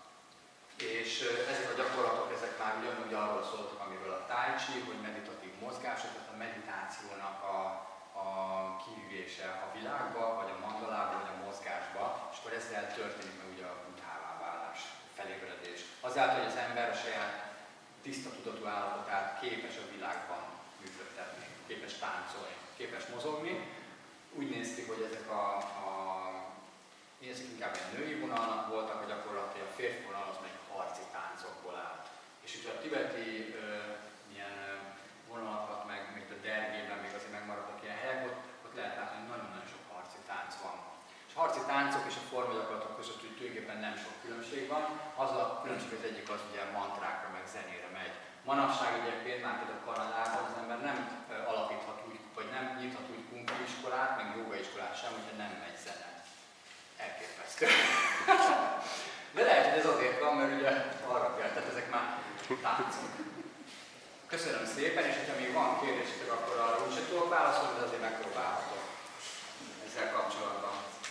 és ezek a gyakorlatok, ezek már ugyanúgy arról szóltak, amiről a tai chi, hogy meditatív mozgások, tehát a meditációnak a kiüvése a világba, vagy a mandalába, vagy a mozgásba, és akkor ezzel történik meg ugye a buddhává válás, felébredés. Azáltal, hogy az ember a saját tiszta tudatú állapotát képes a világban működtetni, képes táncolni, képes mozogni. Úgy néz ki, hogy ezek ezek inkább egy női vonalnak voltak a gyakorlatai, a férfi vonal az meg harci táncokból állt. És ugye a tibeti ilyen vonalakat, meg még a dergében még azért megmaradtak ilyen helyek, ott lehet látni, hogy nagyon-nagyon sok harci tánc van. És a harci táncok és a formagyakorlatok között úgy tulajdonképpen nem sok különbség van. Az a különbség, az egyik az ugye mantrákra, meg zenére megy. Manapság egyébként már például Kanadában az ember nem alapíthat úgy, vagy nem nyithat úgy kung fu iskolát, meg jóga iskolát sem, hogyha nem megy zene. Elképesztő. De lehet, hogy ez azért van, mert ugye arra kell, tehát ezek már táncok. Köszönöm szépen, és ha még van kérdésetek, akkor arra úgyse tudok válaszolni, de azért megpróbálhatok ezzel kapcsolatban.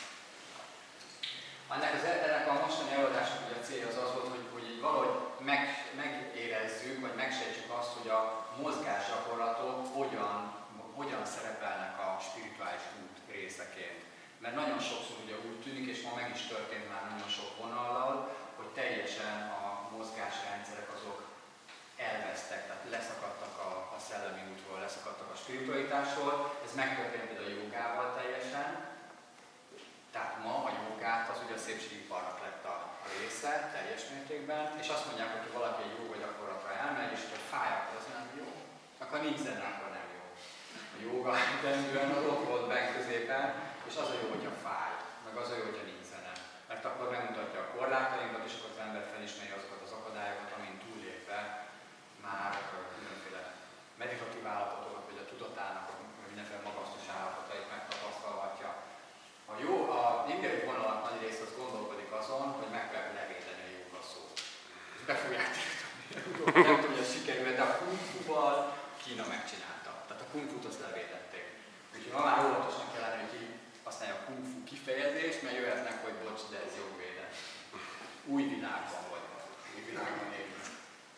Ennek a mostani előadásnak ugye a célja az volt, hogy így valahogy megérezzük, vagy megsejtsük azt, hogy a mozgásgyakorlatok hogyan szerepelnek a spirituális út részeként. Mert nagyon sokszor ugye úgy tűnik, és ma meg is történt már nagyon sok vonallal, hogy teljesen a mozgásrendszerek azok elvesztek, tehát leszakadtak a szellemi útról, leszakadtak a spiritualitásról. Ez megtörtént a jogával teljesen. Tehát ma a jogát az ugye a szépségiparnak lett a része teljes mértékben, és azt mondják, hogy valaki egy joga gyakorlatra elmegy, és hogy fáj, akkor az nem jó, akkor nincs zene, akkor Kína megcsinálta. Tehát a kung fut azt levétették. Úgyhogy ma már óvatosnak kell lenni, hogy használja a kung fu kifejezést, mert jöhetnek, hogy bocs, de ez jogvédett. Új világban vagyunk. Új világban élünk.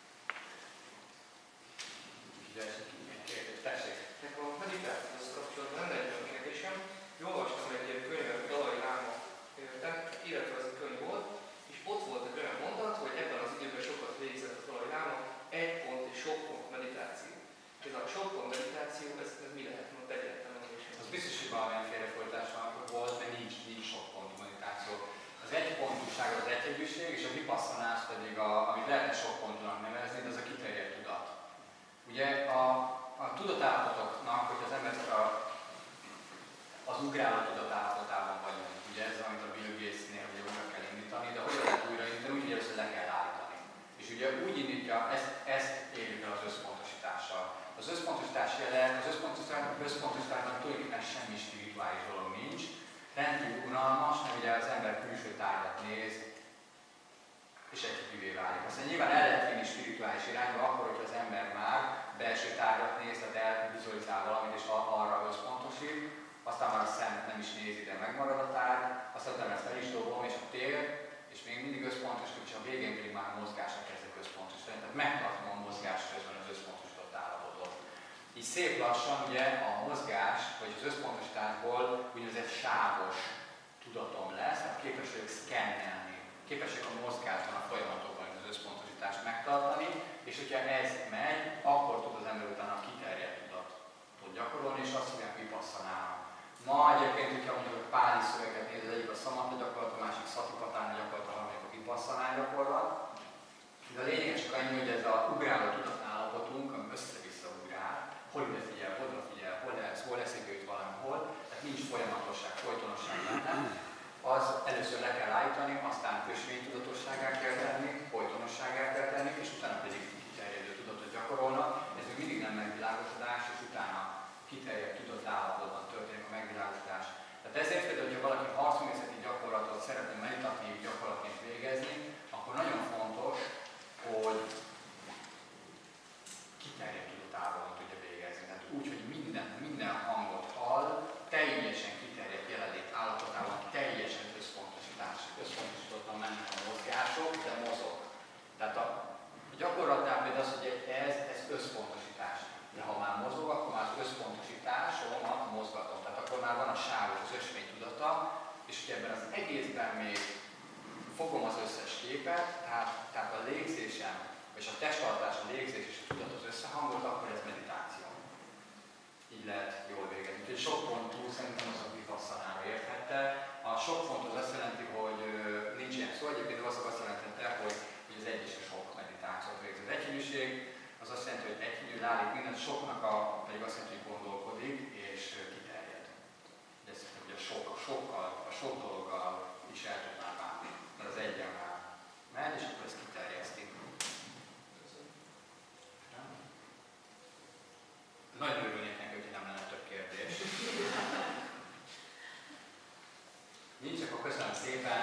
Úgyhogy ez egy kérdés. Tessék! Nekem a meditációhoz kapcsolatban lenne egy olyan kérdésem. Olvastam egy könyvet, Dalai Láma életrajzi könyv volt, és ott volt egy olyan mondat, hogy ebben az időben sokat végzett a Dalai Láma, egy pont és sok pont meditáció. Ez a sok pont meditáció, ez mi lehet? Most egyáltalán is. Az biztos, hogy valamilyen félrefolytás volt, mert nincs sok pontú meditáció. Az egypontúság az egyhegyűség, és a vipasszanás pedig, amit lehetne sok pontúnak nevezni, de az a kiterjedt tudat. Ugye a tudatállapotoknak, hogy az ember az ugráló tudatállapotában vagyunk. Ugye ez, amit a Bill Gates-nél ugye újra kell indítani, de hogyan lehet újraindítani? Úgy, hogy először le kell állítani. És ugye úgy indítja, ezt érjük el az összpontosítással. Az összpontosítás jele, az összpontosításnak tulajdonképpen semmi spirituális dolog nincs. Rendkívül unalmas, mert ugye az ember külső tárgyat néz, és egyhegyűvé válik. Aztán nyilván el lehet vinni spirituális irányba, akkor, hogyha az ember már belső tárgyat néz, tehát elvizualizál valamit, és arra összpontosít, aztán már a szem nem is nézi, de megmarad a tárgy, aztán ezt el is dobom, és a tér, és még mindig összpontosít, és a végén pedig már a mozgásra kezdek összpontosítani. Tehát megtartom a mozgás közben az összpontosított állapotot. Így szép lassan ugye a mozgás, vagy az összpontosításból úgynevezett sávos tudatom lesz, tehát képes vagyok szkennelni, képesek a mozgásban, a folyamatokban az összpontosítást megtartani, és hogyha ez megy, akkor tud az ember utána kiterjedt tudatot gyakorolni, és azt mondják, vipasszanának. Ma egyébként, hogyha mondjuk a páli szöveget néz, az egyik a szamatha gyakorlat, a másik szatipatána gyakorlat, a harmadik a vipasszanán gyakorlat. De a lényeg csak annyi, hogy ez a ugráló tudatállapotunk, ami össze-vissza ugrál, hol ide figyel, hol eszébe jut valahol, tehát nincs folyamatosság, folytonosság benne, az először le kell állítani, aztán ösvénytudatosságá kell tenni, folytonosságá kell tenni, és utána pedig kiterjedő tudatot gyakorolnak. Ez még mindig nem megvilágosodás, és utána kiterjedt tudatállapotban történik a megvilágosodás. Tehát ezért például, hogyha valaki harcművészeti gyakorlatot szeretne meditatív gyakorlatként végezni, akkor nagyon fontos, hogy kiterjedt tudatállapotban tudja végezni. Tehát úgy, hogy minden hangot hall, teljesen kiterjedt jelenlét állapotában, teljesen összpontosítottan mennek a mozgások, de mozog. Tehát a gyakorlatnál például az, hogy ez összpontosítás. De ha már mozog, akkor már az összpontosításomat mozgatom. Tehát akkor már van a sávos, az ösvény tudata, és hogy ebben az egészben még fogom az összes képet, tehát a légzésem, és a testtartás, a légzés és a tudat az összehangolt, akkor ez meditáció. Így lehet jól végezni. Úgyhogy sok pontú, szerintem az a vipassanára érthette. A sok pont az azt jelenti, hogy nincs ilyen szó, egyébként azt jelentette, hogy az egy és a sok meditációt végzi. Az egyhívűség az azt jelenti, hogy egyhívű állít mindent, soknak pedig azt jelenti, hogy gondolkodik és kiterjed. De ezt jelenti, hogy a sok dologgal is el tudnám bánni, mert az egyen már megy, és akkor ezt kiterjeszti. Nagyon örülnék neki, hogy nem lenne több kérdés. Nincs, akkor köszönöm szépen.